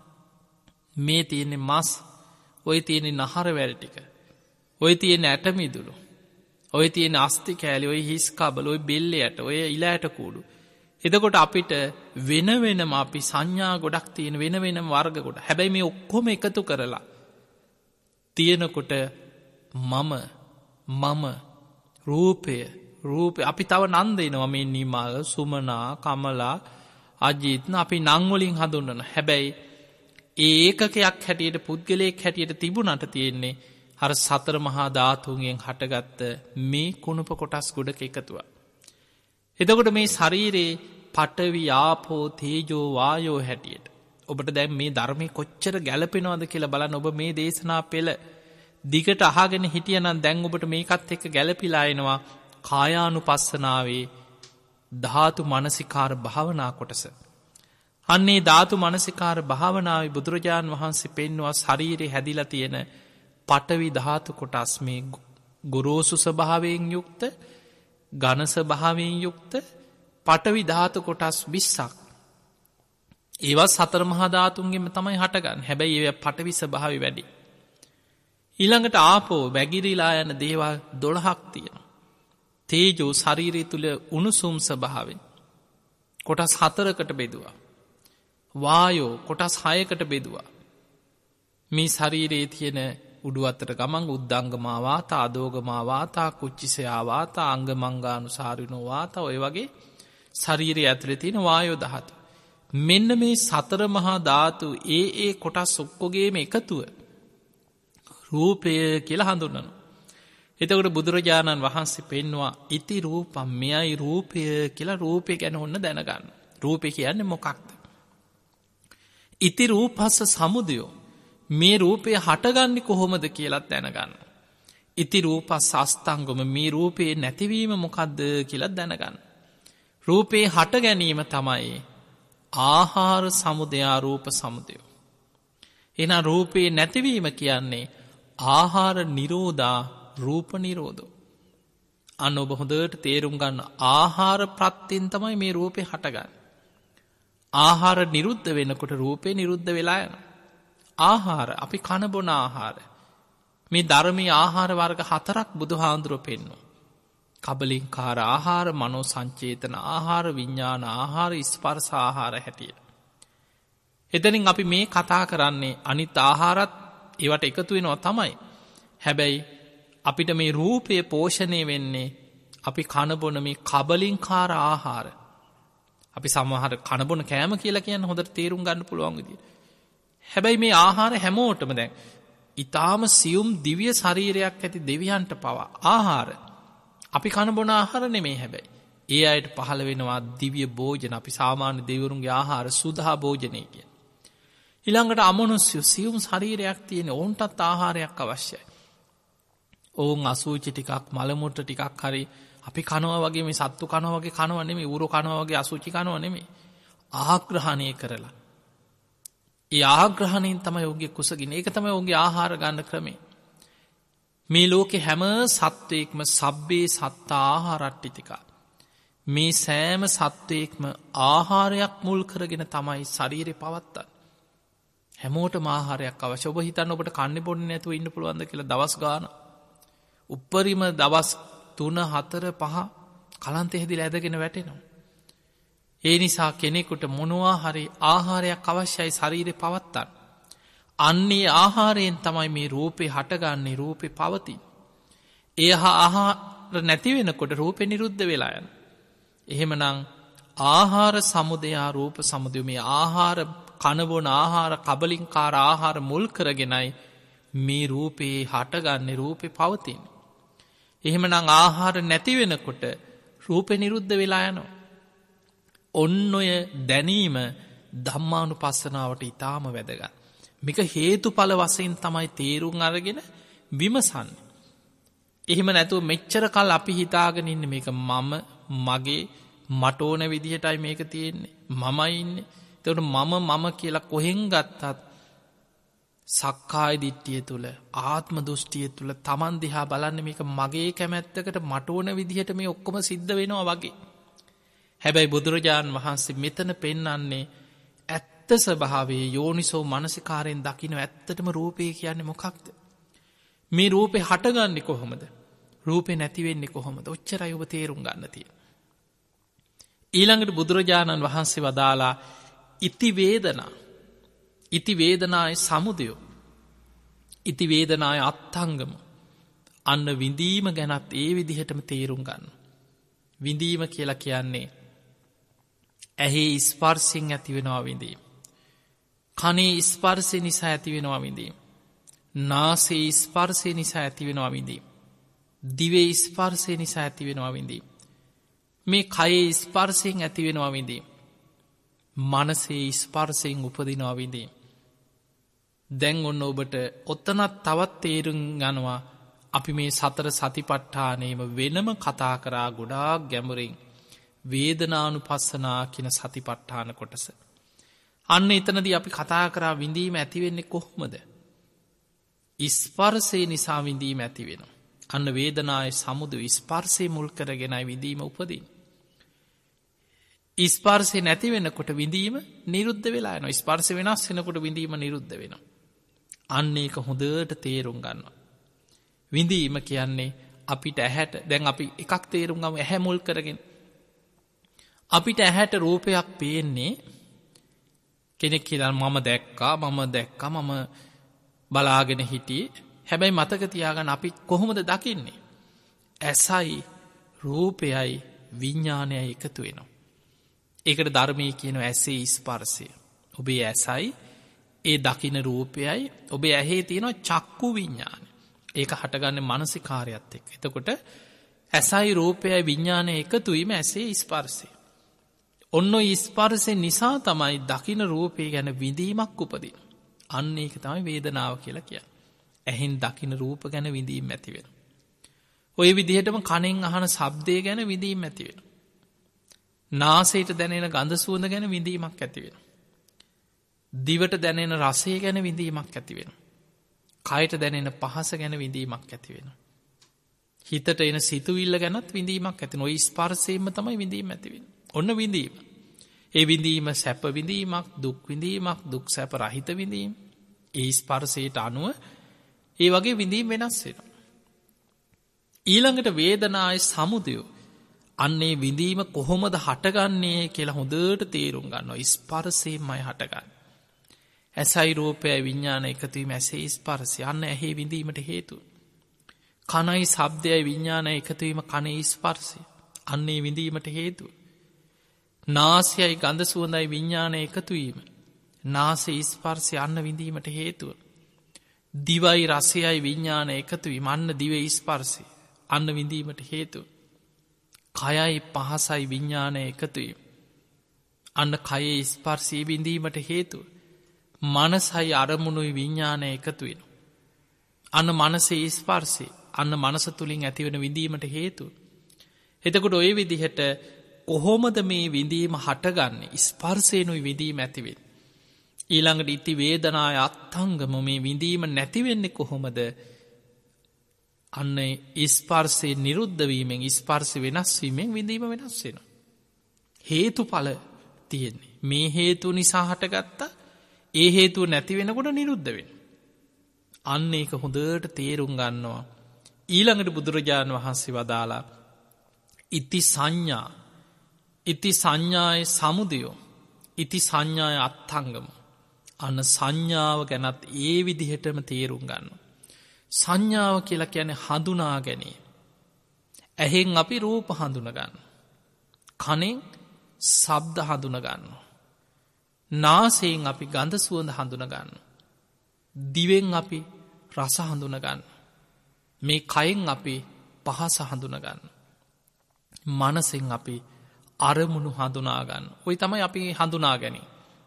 මේ තියෙන මස්. ඔය තියෙන නහරවැල් ටික. ඔය තියෙන ඇට මිදුළු. ඔය තියෙන අස්ති කෑලි, ඔය හිස් කබල, ඔය බෙල්ල යට, ඔය ඉල ඇට කූඩු. එතකොට අපිට වෙන වෙනම අපි සංඥා ගොඩක් තියෙන වෙන වෙනම වර්ග කොට. හැබැයි මේ ඔක්කොම එකතු කරලා තියෙනකොට මම රූපය අපි තව නම් දෙනවා. මේ නිමල්, සුමනා, කමලා, අජිත්න අපි නම් වලින් හඳුන්වනවා. හැබැයි ඒකකයක් හැටියට පුද්ගලයෙක් හැටියට තිබුණට තියෙන්නේ අර සතර මහා ධාතුන්ගෙන් හටගත්ත මේ කුණප කොටස් ගොඩක එකතුව. එතකොට මේ ශරීරේ පඨවි, ආපෝ, තේජෝ, වායෝ හැටියට ඔබට දැන් මේ ධර්මයේ කොච්චර ගැළපෙනවද කියලා බලන්න. ඔබ මේ දේශනා පෙළ දිගට අහගෙන හිටියනම් දැන් ඔබට මේකත් එක්ක ගැළපීලා එනවා කායානුපස්සනාවේ ධාතු මනසිකාර භාවනා කොටස. අන්නේ ධාතු මනසිකාර භාවනාවේ බුදුරජාන් වහන්සේ පෙන්වුවා ශරීරේ හැදිලා තියෙන පඨවි ධාතු කොටස් මේ ගොරෝසු ස්වභාවයෙන් යුක්ත, ඝන ස්වභාවයෙන් යුක්ත පඨවි ධාතු කොටස් 20ක්. ඒවා සතර මහා ධාතුන්ගෙන් තමයි හටගන්නේ. හැබැයි ඒවා පඨවි ස්වභාවය වැඩි. ඊළඟට ආපෝ වැగిරිලා යන දේවල් 12ක් තියෙනවා. තේජෝ ශරීරය තුල උණුසුම් ස්වභාවයෙන් කොටස් 4කට බෙදුවා. වායෝ කොටස් 6කට බෙදුවා. මේ ශරීරයේ තියෙන උඩු අතර ගමන් උද්දංගමා වාතා, අදෝගමා වාතා, කුච්චිසයා වාතා, අංගමංගානුසාරිනෝ වාතා, ඔය වගේ ශරීරය ඇතුලේ තියෙන වායෝ ධාතු. මෙන්න මේ සතර මහා ධාතු ඒ කොටස් ඔක්කොගේම එකතුව රූපය කියලා හඳුන්වනවා. එතකොට බුදුරජාණන් වහන්සේ පෙන්නවා ඉති රූපම් මෙයයි රූපය කියලා රූපය ගැන ඔන්න දැනගන්න. රූපය කියන්නේ මොකක්ද? ඉති රූපස්ස සමුදයෝ මේ රූපය හටගන්නේ කොහොමද කියලත් දැනගන්න. ඉති රූපස් අස්තංගම මේ රූපයේ නැතිවීම මොකක්ද කියලත් දැනගන්න. රූපයේ හට ගැනීම තමයි ආහාර සමුදයා රූප සමුදයෝ. එනා රූපයේ නැතිවීම කියන්නේ ආහාර නිරෝධා රූප නිරෝධෝ. අන්න ඔබ හොඳට තේරුම් ගන්න ආහාර ප්‍රත්‍යයෙන් තමයි මේ රූපේ හටගන්න. ආහාර නිරුද්ධ වෙනකොට රූපේ නිරුද්ධ වෙලා යන. ආහාර අපි කන බොන ආහාර. මේ ධර්මයේ ආහාර වර්ග 4ක් බුදුහාඳුරෝ පෙන්වනවා. කබලින්කාර ආහාර, මනෝ සංචේතන ආහාර, විඥාන ආහාර, ස්පර්ශ ආහාර හැටියට. එතනින් අපි මේ කතා කරන්නේ අනිත් ආහාරත් ඒවට එකතු වෙනවා තමයි. හැබැයි අපිට මේ රූපය පෝෂණය වෙන්නේ අපි කන බොන මේ කබලින්කාර ආහාර. අපි සමහර කන බොන කෑම කියලා කියන්නේ හොඳට තේරුම් ගන්න පුළුවන් විදියට. හැබැයි මේ ආහාර හැමෝටම දැන් ඊටාම සියුම් දිව්‍ය ශරීරයක් ඇති දෙවියන්ට පවා ආහාර අපි කන බොන ආහාර නෙමෙයි. හැබැයි ඒ අයට පහළ වෙනවා දිව්‍ය භෝජන. අපි සාමාන්‍ය දෙවිවරුන්ගේ ආහාර සුදා භෝජනය කියන. ඊළඟට අමනුෂ්‍ය සියුම් ශරීරයක් තියෙන ඔවුන්ටත් ආහාරයක් අවශ්‍යයි. ඔවුන් අසුචි ටිකක් මල මුත්‍ර ටිකක් හරි අපි කනවා වගේ මේ සත්තු කනවා වගේ කනවා නෙමෙයි, ඌරු කනවා වගේ අසුචි කනවා නෙමෙයි. ආග්‍රහණය කරලා. ඒ ආග්‍රහණයෙන් තමයි ඔහුගේ කුසගින. ඒක තමයි ඔහුගේ ආහාර ගන්න ක්‍රමය. මේ ලෝකේ හැම සත්වයක්ම සබ්බේ සත්තා ආහාරට්ටිතිකා. මේ සෑම සත්වයක්ම ආහාරයක් මුල් කරගෙන තමයි ශරීරය පවත්තන්නේ. හැමෝටම ආහාරයක් අවශ්‍ය. ඔබ හිතන්න ඔබට කන්නේ බොන්නේ නැතුව ඉන්න පුළුවන්ද කියලා දවස් ගාන. උප්පරිම දවස් 3 4 5 කලන්තේ හැදිලා ඇදගෙන වැටෙනවා. ඒ නිසා කෙනෙකුට මොනවා හරි ආහාරයක් අවශ්‍යයි ශරීරේ පවත්තන්න. අන්නේ ආහාරයෙන් තමයි මේ රූපේ හටගන්නේ, රූපේ පවතින්නේ. ඒ ආහාර නැති වෙනකොට රූපේ නිරුද්ධ වෙලා යනවා. එහෙමනම් ආහාර සමුදය රූප සමුදය මේ ආහාර කනබොන ආහාර කබලින්කාර ආහාර මුල් කරගෙනයි මේ රූපේ හටගන්නේ, රූපේ පවතින්නේ. එහෙමනම් ආහාර නැති වෙනකොට රූපේ නිරුද්ධ වෙලා යනවා. ඔන්න ඔය දැනීම ධම්මානුපස්සනාවට ඊටාම වැදගත්. මේක හේතුඵල වශයෙන් තමයි තේරුම් අරගෙන විමසන්නේ. එහෙම නැතුව මෙච්චර කල් අපි හිතාගෙන ඉන්නේ මේක මම, මගේ, මට ඕන විදිහටයි මේක තියෙන්නේ, මමයි ඉන්නේ. එතකොට මම කියලා කොහෙන් ගත්තත් සක්කාය දිට්ඨිය තුල, ආත්ම දෘෂ්ටිය තුල Taman දිහා බලන්නේ මේක මගේ කැමැත්තකට මට ඕන විදිහට මේ ඔක්කොම සිද්ධ වෙනවා වගේ. හැබැයි බුදුරජාන් වහන්සේ මෙතන පෙන්වන්නේ ඇත්ත ස්වභාවයේ යෝනිසෝ මනසිකාරයෙන් දකින්න ඇත්තටම රූපේ කියන්නේ මොකක්ද? මේ රූපේ හටගන්නේ කොහොමද? රූපේ නැති වෙන්නේ කොහොමද? ඔච්චරයි ඔබ තේරුම් ගන්න තියෙන්නේ. ඊළඟට බුදුරජාණන් වහන්සේ වදාලා ඉති වේදනා, ඉති වේදනාය සමුදය, ඉති වේදනාය අත්ංගම. අන්න විඳීම ගැනත් ඒ විදිහටම තේරුම් ගන්න. විඳීම කියලා කියන්නේ ඇහි ස්පර්ශයෙන් ඇතිවෙනවා විඳීම, කනේ ස්පර්ශය නිසා ඇතිවෙනවා විඳීම, නාසයේ ස්පර්ශය නිසා ඇතිවෙනවා විඳීම, දිවේ ස්පර්ශය නිසා ඇතිවෙනවා විඳීම, මේ කයේ ස්පර්ශයෙන් ඇතිවෙනවා විඳීම, මනසේ ස්පර්ශයෙන් උපදිනවා විඳීම. දැන් ඔන්න ඔබට ඔතනත් තවත් තේරුම් ගන්නවා අපි මේ සතර සතිපට්ඨානයේම වෙනම කතා කරා ගොඩාක් ගැඹුරින් වේදනානුපස්සනා කියන සතිපට්ඨාන කොටස. අන්න එතනදී අපි කතා කරා විඳීම ඇති වෙන්නේ කොහොමද? ස්පර්ශය නිසා විඳීම ඇති වෙනවා. අන්න වේදනාවේ සමුදය ස්පර්ශය මුල් කරගෙනයි විඳීම උපදින්නේ. ස්පර්ශය නැති වෙනකොට විඳීම නිරුද්ධ වෙලා යනවා. ස්පර්ශ වෙනස් වෙනකොට විඳීම නිරුද්ධ වෙනවා. අන්න ඒක හොඳට තේරුම් ගන්නවා. විඳීම කියන්නේ අපිට ඇහැට, දැන් අපි එකක් තේරුම් ගමු ඇහැ මුල් කරගෙන. අපිට ඇහැට රූපයක් පේන්නේ කෙනෙක් කියලා මම දැක්කා මම බලාගෙන හිටියේ. හැබැයි මතක තියාගන්න අපි කොහොමද දකින්නේ? ඇසයි රූපයයි විඥානයයි එකතු වෙනවා. ඒකට ධර්මය කියන ඇසේ ස්පර්ශය. ඔබේ ඇසයි ඒ දකින රූපයයි ඔබේ ඇහේ තියෙනවා චක්කු විඤ්ඤාණය. ඒක හටගන්නේ මානසිකාරයත් එක්ක. එතකොට ඇසයි රූපයයි විඤ්ඤාණය එකතු වීම ඇසේ ස්පර්ශය. ඔන්න ඔය ස්පර්ශය නිසා තමයි දකින රූපය ගැන විඳීමක් උපදින. අන්න ඒක තමයි වේදනාව කියලා කියන්නේ. ඇහෙන් දකින රූප ගැන විඳීම ඇති වෙනවා. ඔය විදිහටම කනෙන් අහන ශබ්දය ගැන විඳීම ඇති වෙනවා. නාසයට දැනෙන ගඳ සුවඳ ගැන විඳීමක් ඇති වෙනවා. දිවට දැනෙන රසය ගැන විඳීමක් ඇති වෙනවා. කයට දැනෙන පහස ගැන විඳීමක් ඇති වෙනවා. හිතට එන සිතුවිල්ල ගැනත් විඳීමක් ඇති වෙනවා. ඔය ස්පර්ශයෙන්ම තමයි විඳීම ඇති වෙන්නේ. ඔන්න විඳීම. ඒ විඳීම සැප විඳීමක්, දුක් විඳීමක්, දුක් සැප රහිත විඳීම. ඒ ස්පර්ශයට අනුව ඒ වගේ විඳීම වෙනස් වෙනවා. ඊළඟට වේදනාවේ සමුදය. අන්නේ විඳීම කොහොමද හටගන්නේ කියලා හොඳට තේරුම් ගන්නවා. ස්පර්ශයෙන්මයි හටගන්නේ. ඇසයි රූපයයි විඤ්ඤාණ එකතු වීම ඇසේ ස්පර්ශය. අන්න ඇහි විඳීමට හේතුව. කනයි ශබ්දයයි විඤ්ඤාණය එකතු වීම කනේ ස්පර්ශය. අන්නේ විඳීමට හේතුව. නාසයයි ගඳ සුවඳයි විඤ්ඤාණය එකතු වීම නාසයේ ස්පර්ශය අන්න විඳීමට හේතුව. දිවයි රසයයි විඤ්ඤාණය එකතු වීම අන්න දිවේ ස්පර්ශය අන්න විඳීමට හේතුව. කයයි පහසයි විඤ්ඤාණය එකතු වීම අන්න කයේ ස්පර්ශය විඳීමට හේතුව. මනසයි අරමුණුයි විඤ්ඤාණය එකතු වෙනවා. අන්න මනසේ ස්පර්ශය අන්න මනස තුලින් ඇතිවන විඳීමට හේතුව. එතකොට ওই විදිහට කොහොමද මේ විඳීම හටගන්නේ? ස්පර්ශේනුයි විඳීම ඇති වෙන්නේ. ඊළඟට ඉති වේදනාය අත්ංගම මේ විඳීම නැති වෙන්නේ කොහොමද? අන්න ස්පර්ශේ නිරුද්ධ වීමෙන් ස්පර්ශ වෙනස් වීමෙන් විඳීම වෙනස් වෙනවා. හේතුඵල තියෙන්නේ. මේ හේතු නිසා හටගත්තා. ඒ හේතුව නැති වෙනකොට නිරුද්ධ වෙනවා. අන්න ඒක හොඳට තේරුම් ගන්නවා. ඊළඟට බුදුරජාණන් වහන්සේ වදාලා ඉති සංඥා ඉති සංඥාය සමුදයෝ ඉති සංඥාය අත්ථංගම. අන්න සංඥාව ගැනත් ඒ විදිහටම තේරුම් ගන්නවා. සංඥාව කියලා කියන්නේ හඳුනා ගැනීම. ඇහෙන් අපි රූප හඳුනා ගන්නවා. කනෙන් ශබ්ද හඳුනා ගන්නවා. නාසයෙන් අපි ගඳ සුවඳ හඳුනා ගන්නවා. දිවෙන් අපි රස හඳුනා ගන්නවා. මේ කයෙන් අපි පහස හඳුනා ගන්නවා. මනසෙන් අපි අරමුණු හඳුනා ගන්න. ඔය තමයි අපි හඳුනා ගැනීම.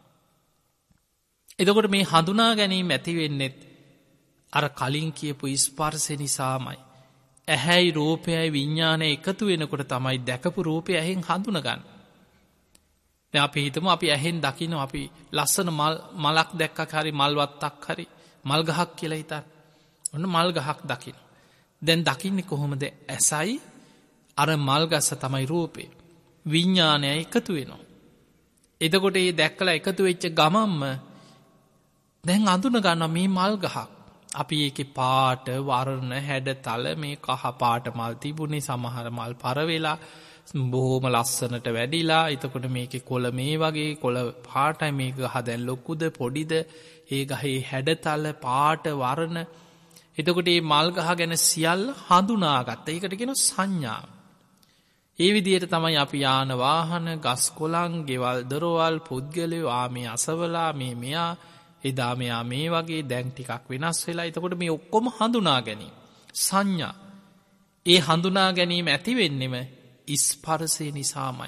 එතකොට මේ හඳුනා ගැනීම ඇති වෙන්නේ අර කලින් කියපු ස්පර්ශය නිසාමයි. ඇහැයි රූපයයි විඤ්ඤාණය එකතු වෙනකොට තමයි දැකපු රූපය ඇහෙන් හඳුනා ගන්න. දැන් අපි හිතමු අපි ඇහෙන් දකින්න අපි ලස්සන මලක් දැක්කක් හරි මල් වත්තක් හරි මල් ගහක් කියලා හිතන්න. ඔන්න මල් ගහක් දකින්න. දැන් දකින්නේ කොහොමද? ඇසයි අර මල් ගස තමයි රූපේ. විඤ්ඤාණය එකතු වෙනවා. එතකොට මේ දැක්කලා එකතු වෙච්ච ගමම්ම දැන් අඳුන ගන්නවා මේ මල් ගහක්. අපි ඒකේ පාට, වර්ණ, හැඩතල මේ කහ පාට මල් තිබුණේ සමහර මල් පර වෙලා බොහොම ලස්සනට වැඩිලා. එතකොට මේකේ කොළ මේ වගේ කොළ පාටයි. මේ ගහ දැන් ලොකුද පොඩිද? ඒ ගහේ හැඩතල, පාට, වර්ණ. එතකොට මේ මල් ගහ ගැන සියල්ල හඳුනාගත්තා. ඒකට කියනවා සංඥාව. ඒ විදිහට තමයි අපි යාන වාහන, ගස් කොළන්, ගෙවල් දොරවල්, පුද්ගලයෝ මේ අසවලා මේ මෙයා එදා මෙයා මේ වගේ දැන් ටිකක් වෙනස් වෙලා. එතකොට මේ ඔක්කොම හඳුනා ගැනීම සංඥා. ඒ හඳුනා ගැනීම ඇති වෙන්නෙම ස්පර්ශය නිසාමයි.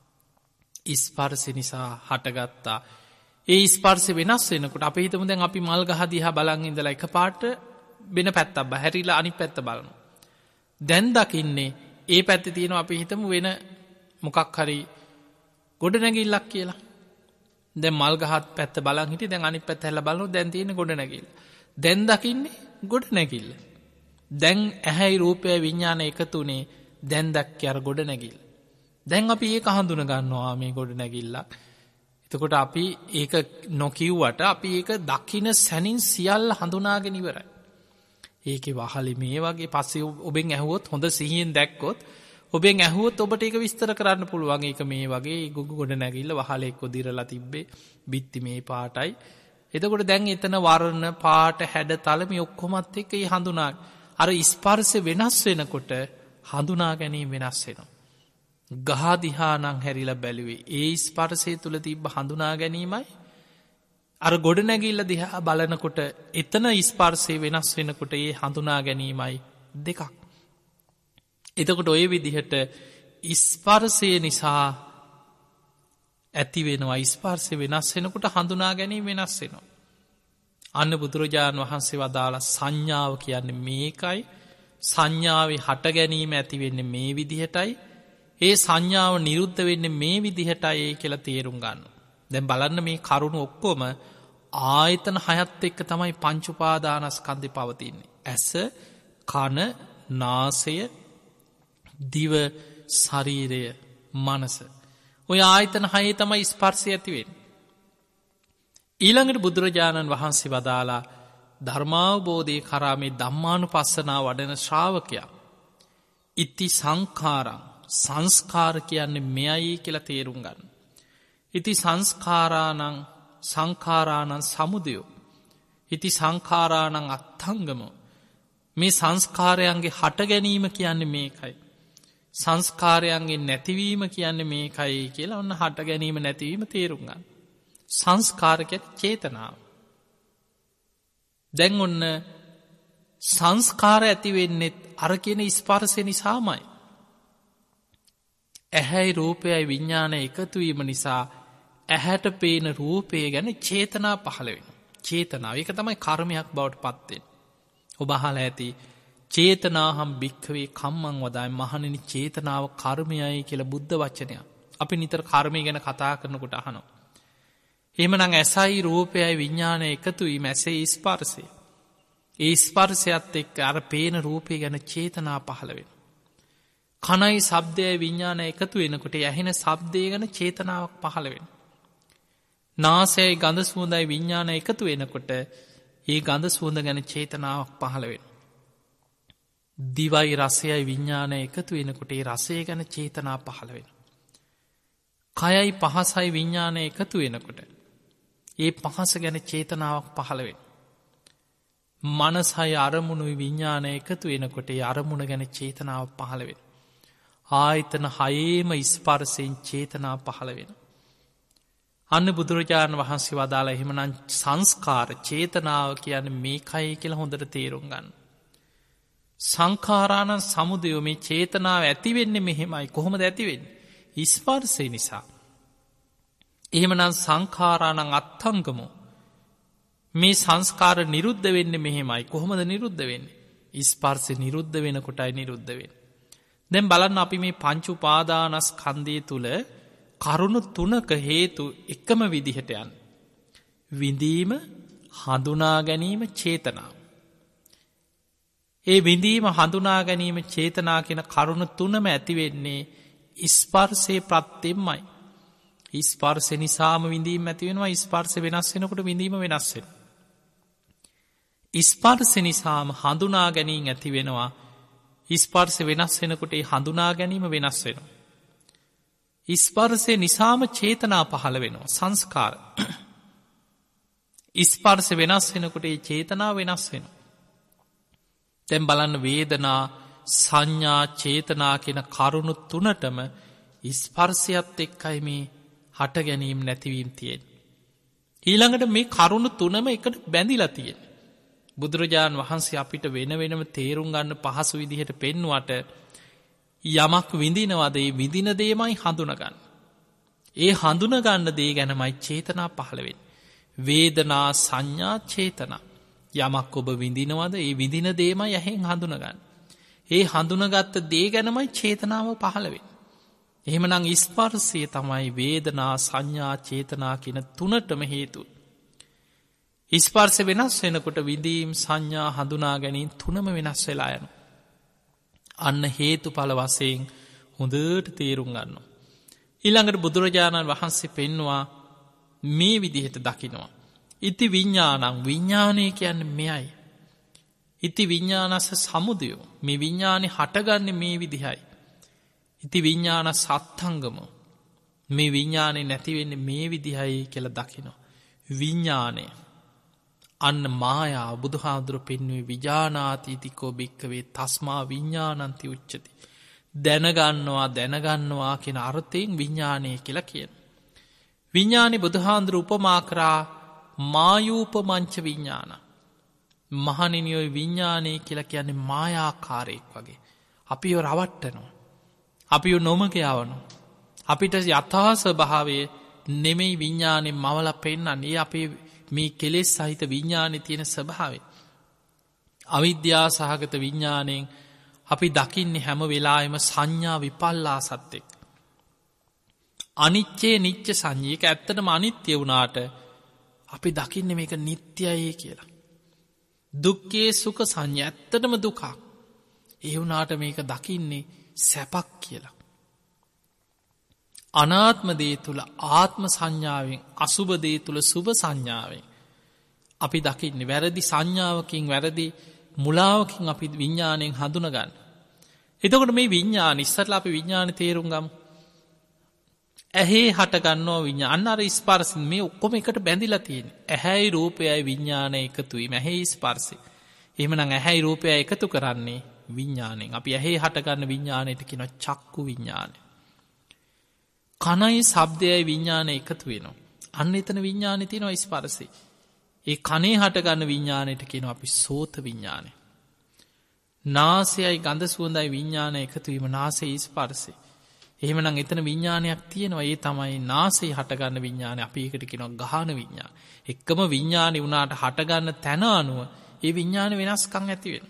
ස්පර්ශය නිසා හටගත්තා. ඒ ස්පර්ශය වෙනස් වෙනකොට අපි හිතමු දැන් අපි මල් ගහ දිහා බලන් ඉඳලා එකපාරට වෙන පැත්තක් බහැරිලා අනිත් පැත්ත බලනවා. දැන් දකින්නේ ඒ පැත්තේ තියෙනවා අපි හිතමු වෙන මොකක් හරි ගොඩනැගිල්ලක් කියලා. දැන් මල් ගහත් පැත්ත බලන් හිටියේ දැන් අනිත් පැත්ත හැල්ලා බලනවා දැන් තියෙන්නේ ගොඩනැගිල්ල. දැන් දකින්නේ ගොඩනැගිල්ල. දැන් ඇහැයි රූපයයි විඤ්ඤාණය එකතුනේ දැන් දැක්කේ අර ගොඩනැගිල්ල. දැන් අපි ඒක හඳුන ගන්නවා මේ ගොඩනැගිල්ලක්. එතකොට අපි ඒක නොකියුවට අපි ඒක දකින්න සැනින් සියල්ල හඳුනාගෙන ඉවරයි. ඒකේ වහලේ මේ වගේ පස්සේ ඔබෙන් ඇහුවොත් හොඳ සිහියෙන් දැක්කොත් ඔබෙන් ඇහුවොත් ඔබට ඒක විස්තර කරන්න පුළුවන්. ඒක මේ වගේ ගොඩ නැගිල්ල වහලේ එක්ක දිරලා තිබ්බේ බිත්ති මේ පාටයි. එතකොට දැන් එතන වර්ණ පාට හැඩතල මේ ඔක්කොමත් එක්ක ඒ හඳුනා අර ස්පර්ශ වෙනස් වෙනකොට හඳුනා ගැනීම වෙනස් වෙනවා. ගහදිහානං හැරිලා බැලුවේ ඒ ස්පර්ශය තුළ තිබ්බ හඳුනා ගැනීමයි අර ගොඩනැගිල්ල දිහා බලනකොට එතන ස්පර්ශය වෙනස් වෙනකොට ඒ හඳුනා ගැනීමයි දෙකක්. එතකොට ඔය විදිහට ස්පර්ශය නිසා ඇතිවෙනවා ස්පර්ශය වෙනස් වෙනකොට හඳුනා ගැනීම වෙනස් වෙනවා. අන්න බුදුරජාණන් වහන්සේ වදාළ සංඥාව කියන්නේ මේකයි. සංඥාවේ හට ගැනීම ඇතිවෙන්නේ මේ විදිහටයි. ඒ සංඥාව නිරුද්ධ වෙන්නේ මේ විදිහටයි කියලා තේරුම් ගන්න. දැන් බලන්න මේ කරුණු ඔක්කොම ආයතන හයත් එක්ක තමයි පංච උපාදානස්කන්ධය පවතින්නේ. ඇස, කන, නාසය, දිව, ශරීරය, මනස. ඔය ආයතන හයේ තමයි ස්පර්ශය ඇති වෙන්නේ. ඊළඟට බුදුරජාණන් වහන්සේ වදාලා ධර්මාවබෝධයේ කරා මේ ධම්මානුපස්සනාව වඩන ශ්‍රාවකයා ඉති සංඛාරං සංස්කාර කියන්නේ මෙයයි කියලා තේරුම් ගන්න. ඉති සංඛාරාණං සමුදයෝ. ඉති සංඛාරාණං අත්ථංගමෝ. මේ සංස්කාරයන්ගේ හට ගැනීම කියන්නේ මේකයි. සංස්කාරයන්ගේ නැතිවීම කියන්නේ මේකයි කියලා ඔන්න හට ගැනීම නැතිවීම තේරුම් ගන්න. සංස්කාරක චේතනාව. දැන් ඔන්න සංස්කාර ඇතිවෙන්නෙත් අර කියන ස්පර්ශය නිසාමයි. ඇහැයි රූපයයි විඤ්ඤාණය එකතුවීම නිසා ඇහැට පේන රූපය ගැන චේතනා පහළ වෙන. චේතනාව ඒක තමයි කර්මයක් බවට පත්වෙන්. ඔබ අහලා ඇති චේතනාහම් භික්ඛවේ කම්මං වදායි මහණෙනි චේතනාව කර්මයයි කියලා බුද්ධ වචනය. අපි නිතර කර්මය ගැන කතා කරනකොට අහනවා. එහෙමනම් ඇසයි රූපයයි විඤ්ඤාණය එකතු වීම ඇසේ ස්පර්ශය. ඒ ස්පර්ශයත් එක්ක අර පේන රූපය ගැන චේතනා පහළ වෙනවා. කනයි ශබ්දයයි විඤ්ඤාණය එකතු වෙනකොට ඇහෙන ශබ්දය ගැන චේතනාවක් පහළ වෙනවා. නාසයයි ගඳ සුවඳයි විඤ්ඤාණය එකතු වෙනකොට ඒ ගඳ සුවඳ ගැන චේතනාවක් පහළ වෙනවා. දිවයි රසයයි විඤ්ඤාණය එකතු වෙනකොට ඒ රසය ගැන චේතනා පහළ වෙනවා. කයයි පහසයි විඤ්ඤාණය එකතු වෙනකොට ඒ පහස ගැන චේතනාවක් පහළ වෙනවා. මනසයි අරමුණුයි විඤ්ඤාණය එකතු වෙනකොට ඒ අරමුණ ගැන චේතනාවක් පහළ වෙනවා. ආයතන හයේම ස්පර්ශයෙන් චේතනා පහළ වෙනවා. අන්න බුදුරජාණන් වහන්සේ වදාලා එහෙමනම් සංස්කාර චේතනාව කියන්නේ මේකයි කියලා හොඳට තේරුම් ගන්න. සංඛාරාණං සමුදයෝ මේ චේතනාව ඇති වෙන්නේ මෙහෙමයි. කොහොමද ඇති වෙන්නේ? ස්පර්ශය නිසා. එහෙමනම් සංඛාරාණං අත්ථංගමෝ මේ සංස්කාර නිරුද්ධ වෙන්නේ මෙහෙමයි. කොහොමද නිරුද්ධ වෙන්නේ? ස්පර්ශය නිරුද්ධ වෙනකොටයි නිරුද්ධ වෙන්නේ. දැන් බලන්න අපි මේ පංච උපාදානස්කන්ධය තුල කරුණු තුනක හේතු එකම විදිහට යන. විඳීම, හඳුනා ගැනීම, චේතනාව. ඒ විඳීම, හඳුනා ගැනීම, චේතනා කියන කරුණු තුනම ඇති වෙන්නේ ස්පර්ශේ ප්‍රත්‍යෙන්මයි. ස්පර්ශ නිසාම විඳීම ඇති වෙනවා. ස්පර්ශ වෙනස් වෙනකොට විඳීම වෙනස් වෙනවා. ස්පර්ශ නිසාම හඳුනා ගැනීම ඇති වෙනවා. ස්පර්ශ වෙනස් වෙනකොට ඒ හඳුනා ගැනීම වෙනස් වෙනවා. ස්පර්ශේ නිසාම චේතනා පහළ වෙනවා. සංස්කාර. ස්පර්ශ වෙනස් වෙනකොට ඒ චේතනා වෙනස් වෙනවා. දැන් බලන්න වේදනා, සංඥා, චේතනා කියන කරුණු තුනටම ස්පර්ශයත් එක්කයි මේ හට ගැනීම නැතිවීම තියෙන්නේ. ඊළඟට මේ කරුණු තුනම එකට බැඳිලා තියෙන්නේ. බුදුරජාණන් වහන්සේ අපිට වෙන වෙනම තේරුම් ගන්න පහසු විදිහට පෙන්වුවට යමක් විඳිනවද ඒ විඳින දේමයි හඳුනගන්න. ඒ හඳුනගන්න දේ ගැනමයි චේතනා පහළ වෙන්නේ. වේදනා, සංඥා, චේතනා. යමක් ඔබ විඳිනවද ඒ විඳින දේමයි ඇහෙන් හඳුනගන්න. ඒ හඳුනගත්ත දේ ගැනමයි චේතනාව පහළ වෙන්නේ. එහෙමනම් ස්පර්ශය තමයි වේදනා, සංඥා, චේතනා කියන තුනටම හේතුව. ස්පර්ශ වෙනස් වෙනකොට විඳීම්, සංඥා, හඳුනා ගැනීම තුනම වෙනස් වෙලා යනවා. අන්න හේතුඵල වශයෙන් හොඳට තේරුම් ගන්නවා. ඊළඟට බුදුරජාණන් වහන්සේ පෙන්වුවා මේ විදිහට දකිනවා. ඉති විඤ්ඤාණං විඤ්ඤාණය කියන්නේ මෙයයි. ඉති විඤ්ඤාණස්ස සමුදයෝ මේ විඤ්ඤාණය හටගන්නේ මේ විදිහයි. ඉති විඤ්ඤාණස් අත්ථංගමෝ මේ විඤ්ඤාණය නැති වෙන්නේ මේ විදිහයි කියලා දකිනවා. විඤ්ඤාණය අන්න මායාව බුදුහාඳුර පෙන්වුවේ විජානාති තිකෝ භික්ඛවේ තස්මා විඤ්ඤාණන්ති උච්චති. දැනගන්නවා කියන අර්ථයෙන් විඤ්ඥානය කියලා කියන. විඤ්ඥානි බුදුහාන්දුර උපමා කරා මායූපමංච විඤ්ඥාන. මහනිනියොයි විඤ්ඥානය කියලා කියන්නේ මායාකාරයෙක් වගේ. අපි රවට්ටනවා. අපි නොමග යවනු. අපිට යථාස භාවය නෙමෙයි විඤ්ඥානෙන් මවල පෙන්න්නන්නේ අපේ මේ කෙලෙස් සහිත විඤ්ඥානය තියෙන ස්වභාවය. අවිද්‍යා සහගත විඤ්ඥානයෙන් අපි දකින්නේ හැම වෙලායම සංඥා විපල්ලා සත්තෙක්. අනිච්චේ නිච්ච සංජයක ඇත්තටම අනිත්‍ය වුණාට අපි දකින්න මේක නිත්‍යයේ කියලා. දුක්කේ සුක සංඥ ඇත්තටම දුකක්. ඒ වුණාට මේක දකින්නේ සැපක් කියලා. අනාත්මදේ තුළ ආත්ම සංඥාවෙන් අසුභදේ තුළ සුභ සංඥාවෙන් අපි දකින්නේ වැරදි සංඥාවකින් වැරදි මුලාවකින් අපි විඤ්ඥානයෙන් හඳුනගන්න. එතකොට මේ විඤ්ඥාන ඉස්සරලා අපි විඤ්ඥාන තේරුම් ගම්. ඇහේ හටගන්නවා විඤ්ඥාන අර ස්පර්සින් මේ ඔක්කොම එකට බැඳිලා තියෙන. ඇහැයි රූපයයි විඤ්ඥාන එකතුයි මැහෙයි ස්පර්සි. එහෙමනම් ඇහැයි රූපය එකතු කරන්නේ විඤ්ඥානෙන්. අපි ඇහේ හටගන්න විඤ්ඥානයට කියන චක්කු විඤ්ඥානය. කනයි සබ්දයයි විඤ්ඥාන එකතු වෙනවා. අන්න එතන විඤ්ඥානය තියෙනවා ස්පර්සි. ඒ කනේ හටගන්න විඤ්ඥානයට කියන අපි සෝත විඤ්ඥානය. නාසයයි ගඳ සුවඳයි විඤ්ඥාන එකතුවීම නාසේ ස්පර්සි. එහෙමනම් එතන විඤ්ඥානයක් තියෙනවා ඒ තමයි නාසේ හටගන්න විඤ්ඥාන අපි එකට කෙනවා ගහන විඤ්ඥා. එක්කම විඤ්ඥානි වුණාට හටගන්න තැන අනුව ඒ විඤ්ඥාන වෙනස්කං ඇතිවෙන.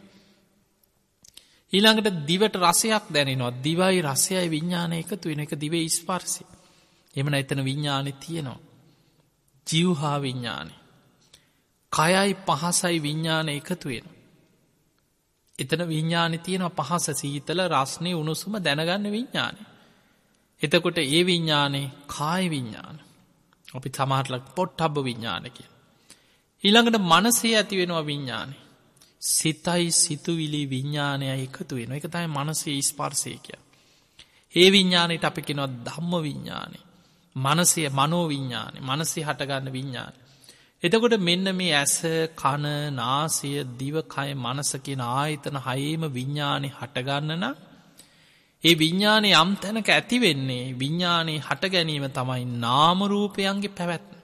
ඊළඟට දිවට රසයක් දැනෙනවා දිවයි රසයයි විඤ්ඥාන එකතු වෙන එක දිවේ ස්පර්සි. එමන එතන විඤ්ඥානෙ තියෙනවා. ජීවහා විඤ්ඥානෙ. කයයි පහසයි විඤ්ඥාන එකතු වෙන. එතන විඤ්ඥානි තියෙනවා පහස සීතල රස්නය උණුසුම දැනගන්න විඤ්ඥානය. එතකොට ඒ විඤ්ඥානේ කාය විඤ්ඥාන. අපි සමහටලක් පොට්ටබ්බ විඤ්ඥානකය. ඊළඟට මනසේ ඇති වෙනවා විඤ්ඥානය. සිතයි සිතුවිලි විඤ්ඥානය එකතු වෙන එක තයි මනසේ ස්පර්සයකය. ඒ විඤ්ඥානයට අපි කෙනොත් ධම්ම විඤ්ඥානය. මනසය මනෝ විඤ්ඥානය මනසේ හටගන්න විඤ්ඥාන. එතකොට මෙන්න මේ ඇස කන නාසය දිවකය මනසකෙන ආයතන හයේම විඤ්ඥානය හටගන්නන ඒ විඤ්ඥානය යම් තැනක ඇතිවෙන්නේ විඤ්ඥානයේ හට ගැනීම තමයි නාමරූපයන්ගේ පැවැත්න.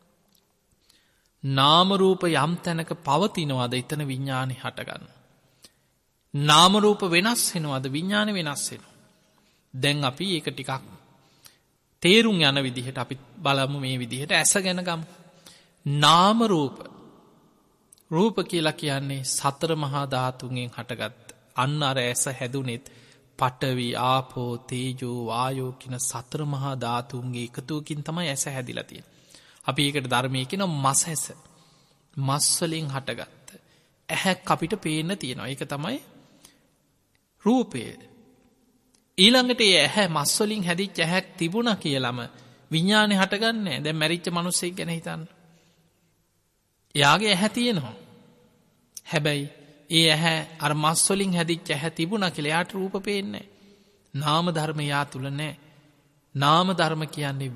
නාමරූප යම් තැනක පවතිනවාද එතන විඤ්ඥානය හටගන්න. නාමරූප වෙනස් වෙනවාද විඤ්ඥාන වෙනස් වෙන. දැන් අපි ඒක ටිකක් තේරුම් යන විදිහට අපි බලමු මේ විදිහට ඇස ගැන ගම්. නාමරූප රූප කියලා කියන්නේ සතර මහා ධාතුන්ගෙන් හටගත් අන්න අර ඇස හැදුනෙත් පටවි ආපෝ තේජෝ වායෝ කියන සතර මහා ධාතුන්ගේ එකතුවකින් තමයි ඇස හැදිලා තියෙන්නේ. අපි ඒකට ධර්මයේ කියන මස් ඇස. මස් වලින් හටගත්ත ඇහැක් අපිට පේන්න තියෙනවා. ඒක තමයි රූපය. ඊළඟට ඒ ඇහැ මස් වලින් හැදිච්ච ඇහැක් තිබුණා කියලාම විඤ්ඤාණය හටගන්නේ නැහැ. දැන් මැරිච්ච මිනිස්සෙක් ගැන හිතන්න. එයාගේ ඇහැ තියෙනවා. හැබැයි ඒ ඇහැ අර මස් වලින් හැදිච්ච ඇහැ තිබුණා කියලා එයාට රූප පේන්නේ නැහැ. නාම ධර්ම යා තුල නැහැ. නාම ධර්ම කියන්නේ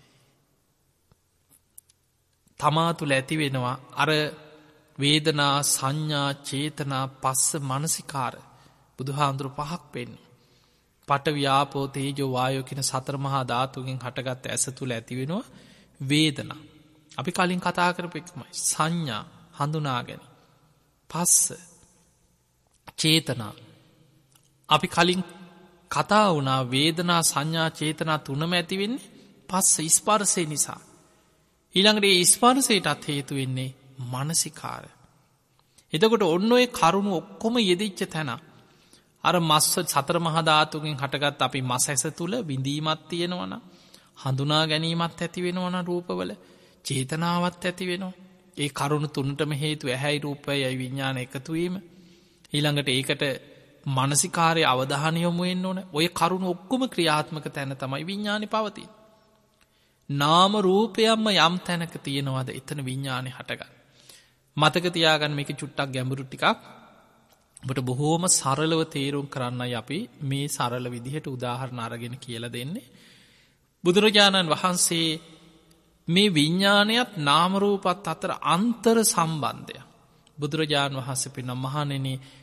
තමා තුල ඇති වෙනවා අර වේදනා සංඥා චේතනා පස්ස මනසිකාර බුදුහාඳුරු පහක් පෙන්නේ. පඨවි ආපෝ තේජෝ වායෝ කියන සතර මහා ධාතුන්ගෙන් හටගත් ඇස තුල ඇති වෙනවා වේදනා. අපි කලින් කතා කරපු එකමයි සංඥා හඳුනාගෙන. පස්ස චේතනා. අපි කලින් කතා වුණා වේදනා සංඥා චේතනා තුනම ඇති වෙන්නේ පස්ස ස්පර්ශය නිසා. ඊළඟට ඒ ස්පර්ශයටත් හේතු වෙන්නේ මානසිකාර. එතකොට ඔන්න ඔය කරුණු ඔක්කොම යෙදිච්ච තැන අර මස් සතර මහා ධාතුන්ගෙන් හටගත් අපි මස් ඇස තුල විඳීමක් තියෙනවනම් හඳුනා ගැනීමත් ඇති වෙනවනම් රූපවල චේතනාවත් ඇති වෙනවා. ඒ කරුණු තුනටම හේතු ඇහැයි රූපයයි විඥාන එකතු වීම. ඊළඟට ඒකට මානසිකාරයේ අවධානය යොමු වෙන්න ඕන. ඔය කරුණු ඔක්කොම ක්‍රියාත්මක තැන තමයි විඥානේ පවතින්නේ. නාම රූපයක්ම යම් තැනක තියෙනවද එතන විඥානේ හටගන්න. මතක තියාගන්න මේක චුට්ටක් ගැඹුරු ටිකක්. ඔබට බොහෝම සරලව තේරුම් කරන්නයි අපි මේ සරල විදිහට උදාහරණ අරගෙන කියලා දෙන්නේ. බුදුරජාණන් වහන්සේ මේ විඥානයත් නාම රූපත් අතර අන්තර් සම්බන්ධය බුදුරජාණන් වහන්සේ පෙන්නන මහණෙනි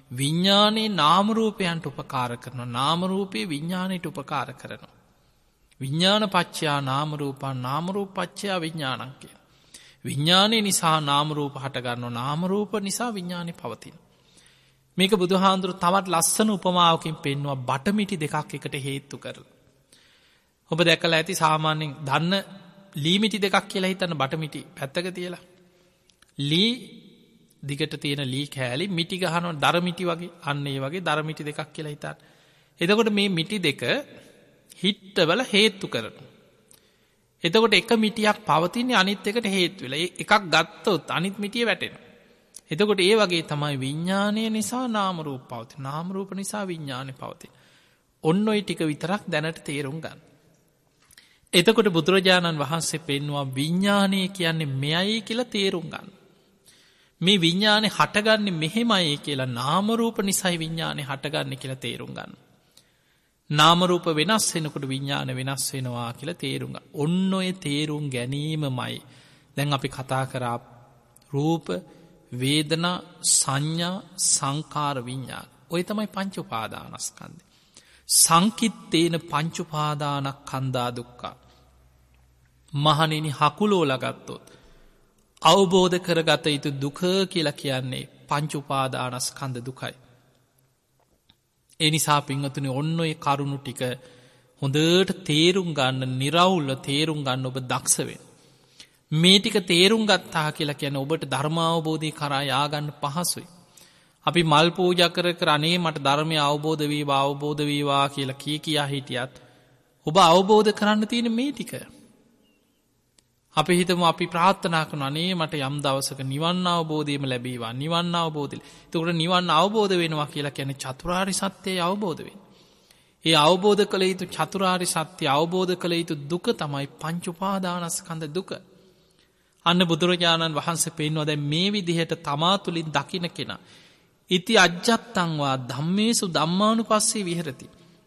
විඤ්ඤාණේ නාම රූපයන්ට උපකාර කරනවා. නාම රූපේ විඤ්ඤාණයට උපකාර කරනවා. විඤ්ඤාණ පච්චයා නාම රූපං නාම රූප පච්චයා විඤ්ඤාණං කියන. විඤ්ඤාණය නිසා නාම රූප හට ගන්නවා. නාම රූප නිසා විඤ්ඤාණය පවතිනවා. මේක බුදුහාඳුරු තවත් ලස්සන උපමාවකින් පෙන්වුවා බටමිටි දෙකක් එකට හේතු කරලා. ඔබ දැකලා ඇති සාමාන්‍යයෙන් දන්න ලී මිටි දෙකක් කියලා හිතන්න බටමිටි පැත්තක තියලා. ලී දිගට තියෙන ලී කෑලි මිටි ගහනවා දරමිටි වගේ අන්න ඒ වගේ දරමිටි දෙකක් කියලා හිතන්න. එතකොට මේ මිටි දෙක හිට්ටවල හේතු කරනවා. එතකොට එක මිටියක් පවතින්නේ අනිත් එකට හේතු වෙලා. එකක් ගත්තොත් අනිත් මිටිය වැටෙනවා. එතකොට ඒ වගේ තමයි විඤ්ඤාණය නිසා නාම රූප පවතින. නාම රූප නිසා විඤ්ඤාණය පවතින. ඔන්න ඔය ටික විතරක් දැනට තේරුම් ගන්න. එතකොට බුදුරජාණන් වහන්සේ පෙන්වුවා විඤ්ඤාණය කියන්නේ මෙයයි කියලා තේරුම් ගන්න. මේ විඤ්ඤාණය හටගන්නේ මෙහෙමයි කියලා නාම රූප නිසායි විඤ්ඤාණය හටගන්නේ කියලා තේරුම් ගන්න. නාම රූප වෙනස් වෙනකොට විඤ්ඤාණ වෙනස් වෙනවා කියලා තේරුම් ගන්න. ඔන්න ඔය තේරුම් ගැනීමමයි දැන් අපි කතා කරා රූප වේදනා සංඥා සංකාර විඤ්ඤාණ. ඔය තමයි පංච උපාදානස්කන්ධය. සංකිට්ඨේන පංච උපාදානස්කන්ධා දුක්ඛ. මහණෙනි හකුලෝලා ගත්තොත් අවබෝධ කරගත යුතු දුක කියලා කියන්නේ පංච උපාදානස්කන්ධ දුකයි. ඒ නිසා පින්වතුනි ඔන්න ඔය කරුණු ටික හොඳට තේරුම් ගන්න, निराවුල්ව තේරුම් ගන්න ඔබ දක්ෂ වෙන්න. මේ ටික තේරුම් ගත්තා කියලා කියන්නේ ඔබට ධර්මාවබෝධය කරා යා ගන්න පහසුයි. අපි මල් පූජා කර කර අනේ මට ධර්මය අවබෝධ වේවා කියලා කියා හිටියත් ඔබ අවබෝධ කරන්න තියෙන මේ ටික. අපි හිතමු අපි ප්‍රාර්ථනා කරන අනේ මට යම් දවසක නිවන් අවබෝධයම ලැබේවා, නිවන් අවබෝධය. එතකොට නිවන් අවබෝධ වෙනවා කියලා කියන්නේ චතුරාර්ය සත්‍යය අවබෝධ වෙන. ඒ අවබෝධ කළ යුතු චතුරාර්ය සත්‍ය අවබෝධ කළ යුතු දුක තමයි පංච උපාදානස්කන්ධ දුක. අන්න බුදුරජාණන් වහන්සේ පෙන්වනවා දැන් මේ විදිහට තමා තුලින් දකින්න කෙනා ඉති අජ්ජත්තං වා ධම්මේසු ධම්මානුපස්සී විහෙරති.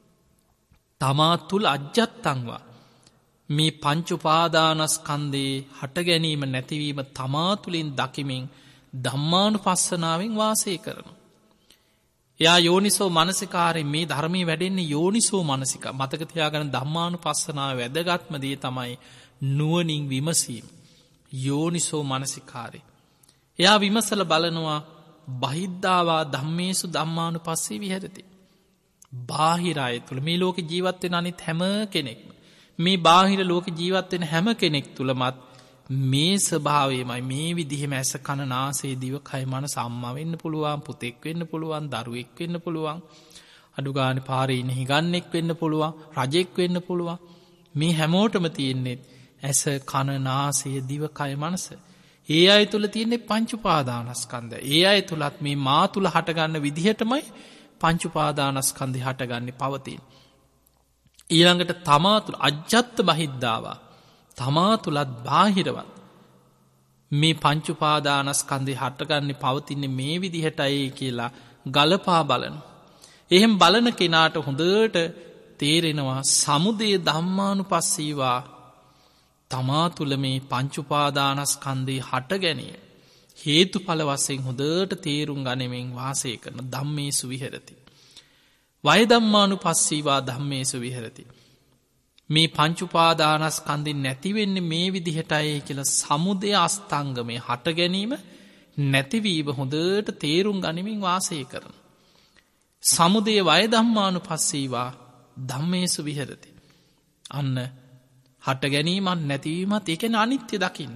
තමා තුල අජ්ජත්තං වා මේ පංච උපාදානස්කන්ධේ හට ගැනීම නැතිවීම තමා තුලින් දකිමින් ධම්මානුපස්සනාවෙන් වාසය කරනවා. එයා යෝනිසෝ මනසිකාරයෙන් මේ ධර්මයේ වැඩෙන්නේ යෝනිසෝ මනසික. මතක තියාගන්න ධම්මානුපස්සනාව වැදගත්ම දේ තමයි නුවණින් විමසීම. යෝනිසෝ මනසිකාරය. එයා විමසලා බලනවා බහිද්ධාවා ධම්මේසු ධම්මානුපස්සී විහෙරති. බාහිර අය තුල මේ ලෝකේ ජීවත් වෙන අනිත් හැම කෙනෙක්ම මේ බාහිර ලෝකේ ජීවත් වෙන හැම කෙනෙක් තුලමත් මේ ස්වභාවයමයි මේ විදිහම ඇස කන නාසය දිව කය මනස අම්මා වෙන්න පුළුවන්, පුතෙක් වෙන්න පුළුවන්, දරුවෙක් වෙන්න පුළුවන්, අඩු ගානේ පාරේ ඉන්න හිගන්නෙක් වෙන්න පුළුවන්, රජෙක් වෙන්න පුළුවන්. මේ හැමෝටම තියෙන්නේ ඇස කන නාසය දිව කය මනස. ඒ අය තුල තියෙන්නේ පංච උපාදානස්කන්ධය. ඒ අය තුලත් මේ මා තුල හටගන්න විදිහටමයි පංච උපාදානස්කන්ධය හටගන්නේ පවතින. ඊළඟට තමා තුල අජ්ජත් බහිද්ධාවා තමා තුලත් බාහිරවත් මේ පංච උපාදානස්කන්ධය හටගන්නේ පවතින්නේ මේ විදිහටයි කියලා ගලපා බලන. එහෙන් බලන කෙනාට හොඳට තේරෙනවා සමුදය ධම්මානුපස්සීවා තමා තුල මේ පංච උපාදානස්කන්ධය හට ගැනීම හේතුඵල වශයෙන් හොඳට තේරුම් ගනිමින් වාසය කරන ධම්මේසු විහෙරති. වය ධම්මානුපස්සීවා ධම්මේසු විහෙරති. මේ පංච උපාදානස්කන්ධය නැති වෙන්නේ මේ විදිහටයි කියලා සමුදය අස්තංගමේ හට ගැනීම නැතිවීම හොඳට තේරුම් ගනිමින් වාසය කරන. සමුදය වය ධම්මානුපස්සීවා ධම්මේසු විහෙරති. අන්න හට ගැනීමත් නැතිවීමත් ඒ කියන්නේ අනිත්‍ය දකින්න.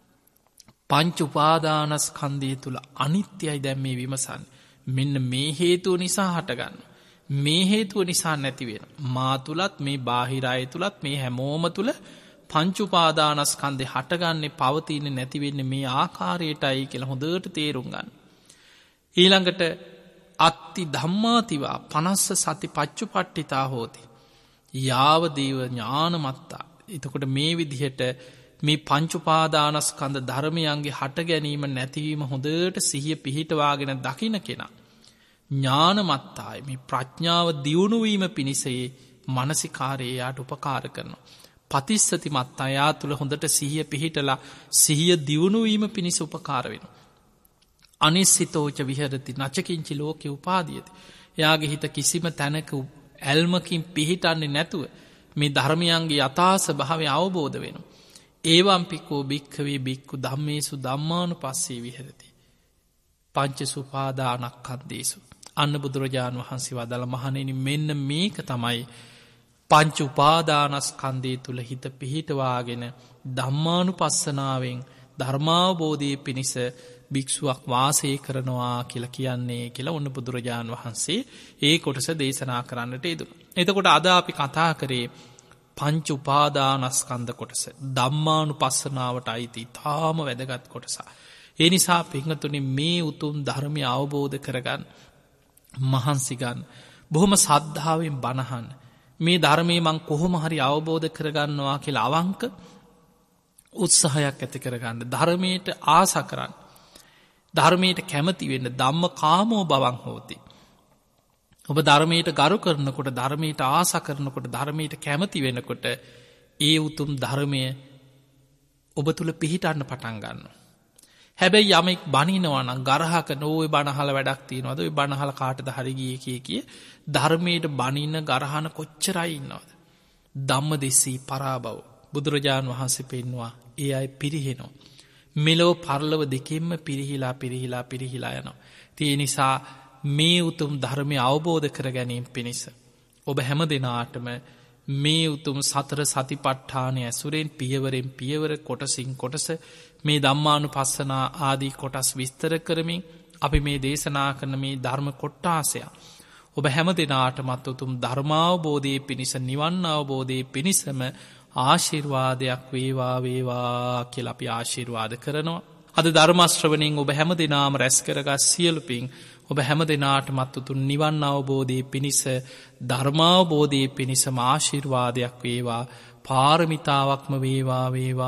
පංච උපාදානස්කන්ධය තුල අනිත්‍යයි දැන් මේ විමසන්නේ. මෙන්න මේ හේතුව නිසා හටගන්නවා. මේ හේතුව නිසා නැති වෙන. මා තුලත් මේ බාහිර අය තුලත් මේ හැමෝම තුල පංච උපාදානස්කන්ධේ හටගන්නේ පවතින්නේ නැති වෙන්නේ මේ ආකාරයටයි කියලා හොඳට තේරුම් ගන්න. ඊළඟට අත්ති ධම්මාතිවා 50 සති පච්චුපට්ඨිතා හෝති. යාව දේව ඥානමත්තා. එතකොට මේ විදිහට මේ පංච උපාදානස්කන්ධ ධර්මයන්ගේ හට ගැනීම නැතිවීම හොඳට සිහිය පිහිටවාගෙන දකින්න කෙනා ඥානමත්තාය මේ ප්‍රඥාව දියුණු වීම පිණිසේ මානසිකාරයේ යාට උපකාර කරනවා. පතිස්සති මත්තා යා තුල හොඳට සිහිය පිහිටලා සිහිය දියුණු වීම පිණිස උපකාර වෙනවා. අනිස්සිතෝච විහෙරති නචකින්චි ලෝකේ උපාදීයති. එයාගේ හිත කිසිම තැනක ඇල්මකින් පිහිටන්නේ නැතුව මේ ධර්මයන්ගේ යථා ස්වභාවය අවබෝධ වෙනවා. ඒවම්පිකෝ භික්ඛවේ භික්ඛු ධම්මේසු ධම්මානුපස්සී විහෙරති. පංච සුපාදානස්කන්ධේසු. අන්න බුදුරජාණන් වහන්සේ වදාළ මහණෙනි මෙන්න මේක තමයි පංච උපාදානස්කන්ධය තුල හිත පිහිටවාගෙන ධම්මානුපස්සනාවෙන් ධර්මාවබෝධයේ පිණිස භික්ෂුවක් වාසය කරනවා කියලා කියන්නේ කියලා ඔන්න බුදුරජාණන් වහන්සේ ඒ කොටස දේශනා කරන්නට යෙදුණා. එතකොට අද අපි කතා කරේ පංච උපාදානස්කන්ධ කොටස. ධම්මානුපස්සනාවට අයිති තාම වැදගත් කොටස. ඒ නිසා පින්වතුනි මේ උතුම් ධර්මය අවබෝධ කරගන්න මහන්සි ගන්න. බොහොම සද්ධාවෙන් බණහන්. මේ ධර්මයේ මං කොහොම හරි අවබෝධ කරගන්නවා කියලා අවංක උත්සාහයක් ඇති කරගන්න. ධර්මයට ආස කරන්න. ධර්මයට කැමති වෙන්න ධම්ම කාමෝ බවං හෝති. ඔබ ධර්මයට ගරු කරනකොට ධර්මයට ආස කරනකොට ධර්මයට කැමති වෙනකොට ඒ උතුම් ධර්මය ඔබ තුල පිහිටන්න පටන් ගන්නවා. හැබැයි යමෙක් බනිනවා නම් ගරහක නෝයි බනහල වැඩක් තියනවාද ඔය බනහල කාටද හරි ගියේ කිය ධර්මයට බනින ගරහන කොච්චරයි ඉන්නවද? ධම්මදෙස්සී පරාභව බුදුරජාණන් වහන්සේ පෙන්නවා ඒ අය පිරිහෙනවා. මෙලොව පරලොව දෙකෙන්ම පිරිහිලා යනවා. ඒ නිසා මේ උතුම් ධර්මය අවබෝධ කර ගැනීම පිණිස ඔබ හැම දෙනාටම මේ උතුම් සතර සතිපට්ඨානය ඇසුරෙන් පියවරෙන් පියවර කොටසින් කොටස මේ ධම්මානුපස්සනා ආදී කොටස් විස්තර කරමින් අපි මේ දේශනා කරන මේ ධර්ම කොටාසය ඔබ හැම දෙනාටමත් උතුම් ධර්මාවබෝධයේ පිණිස නිවන් අවබෝධයේ පිණිසම ආශිර්වාදයක් වේවා කියලා අපි ආශිර්වාද කරනවා. අද ධර්ම ශ්‍රවණයෙන් ඔබ හැම දිනාම රැස් කරගත් සියලු පින් ඔබ හැම දිනාටමත් උතුම් නිවන් අවබෝධයේ පිණිස ධර්මාවබෝධයේ පිණිසම ආශිර්වාදයක් වේවා. පාරමිතාවක්ම වේවා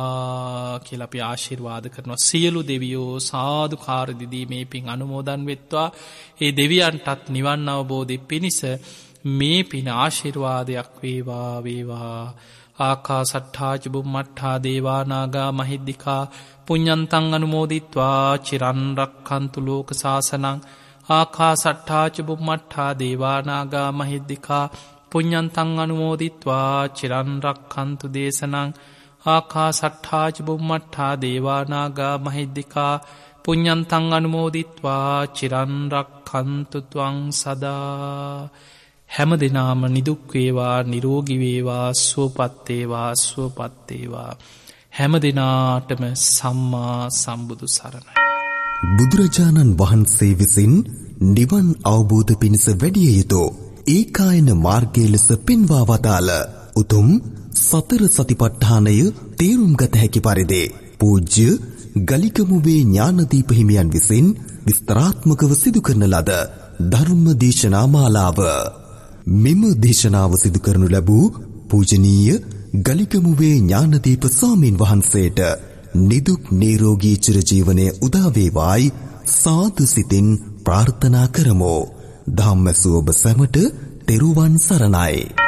කියලා අපි ආශිර්වාද කරනවා. සියලු දෙවියෝ සාදුකාර දිදී මේ පින් අනුමෝදන් වෙත්වා. ඒ දෙවියන්ටත් නිවන් අවබෝධයේ පිණිස මේ පින ආශිර්වාදයක් වේවා. ආකාසට්ඨා ච බුම්මට්ඨා දේවා නාග මහිද්దికා පුඤ්ඤන්තං අනුමෝදිත්වා චිරන් රක්ඛන්තු ලෝක සාසනං. ආකාසට්ඨා ච බුම්මට්ඨා දේවා නාග මහිද්దికා පුඤ්ඤන්තං අනුමෝදිත්වා චිරන් රක්ඛන්තු දේශනං. ආකාසට්ඨා ච බුම්මට්ඨා දේවා නාග මහිද්దికා පුඤ්ඤන්තං අනුමෝදිත්වා චිරන් රක්ඛන්තු ත්වං සදා. හැම දිනාම නිදුක් වේවා නිරෝගී වේවා සුවපත් වේවා හැම දිනාටම සම්මා සම්බුදු සරණයි. බුදුරජාණන් වහන්සේ විසින් නිවන් අවබෝධ පිණිස වැඩිය යුතු ඒකායන මාර්ගය ලෙස පෙන්වා වදාළ උතුම් සතර සතිපට්ඨානය තේරුම් ගත හැකි පරිදි පූජ්‍ය ගලිකමුවේ ඥානදීප හිමියන් විසින් විස්තරාත්මකව සිදු කරන ලද ධර්ම දේශනා මාලාව. මෙම දේශනාව සිදු කරනු ලැබූ පූජනීය ගලිකමුවේ ඥානදීප ස්වාමීන් වහන්සේට නිදුක් නිරෝගී චිරජීවනයේ උදා වේවායි සාදු සිතින් ප්‍රාර්ථනා කරමු. ධම්මසුව ඔබ සැමට තෙරුවන් සරණයි.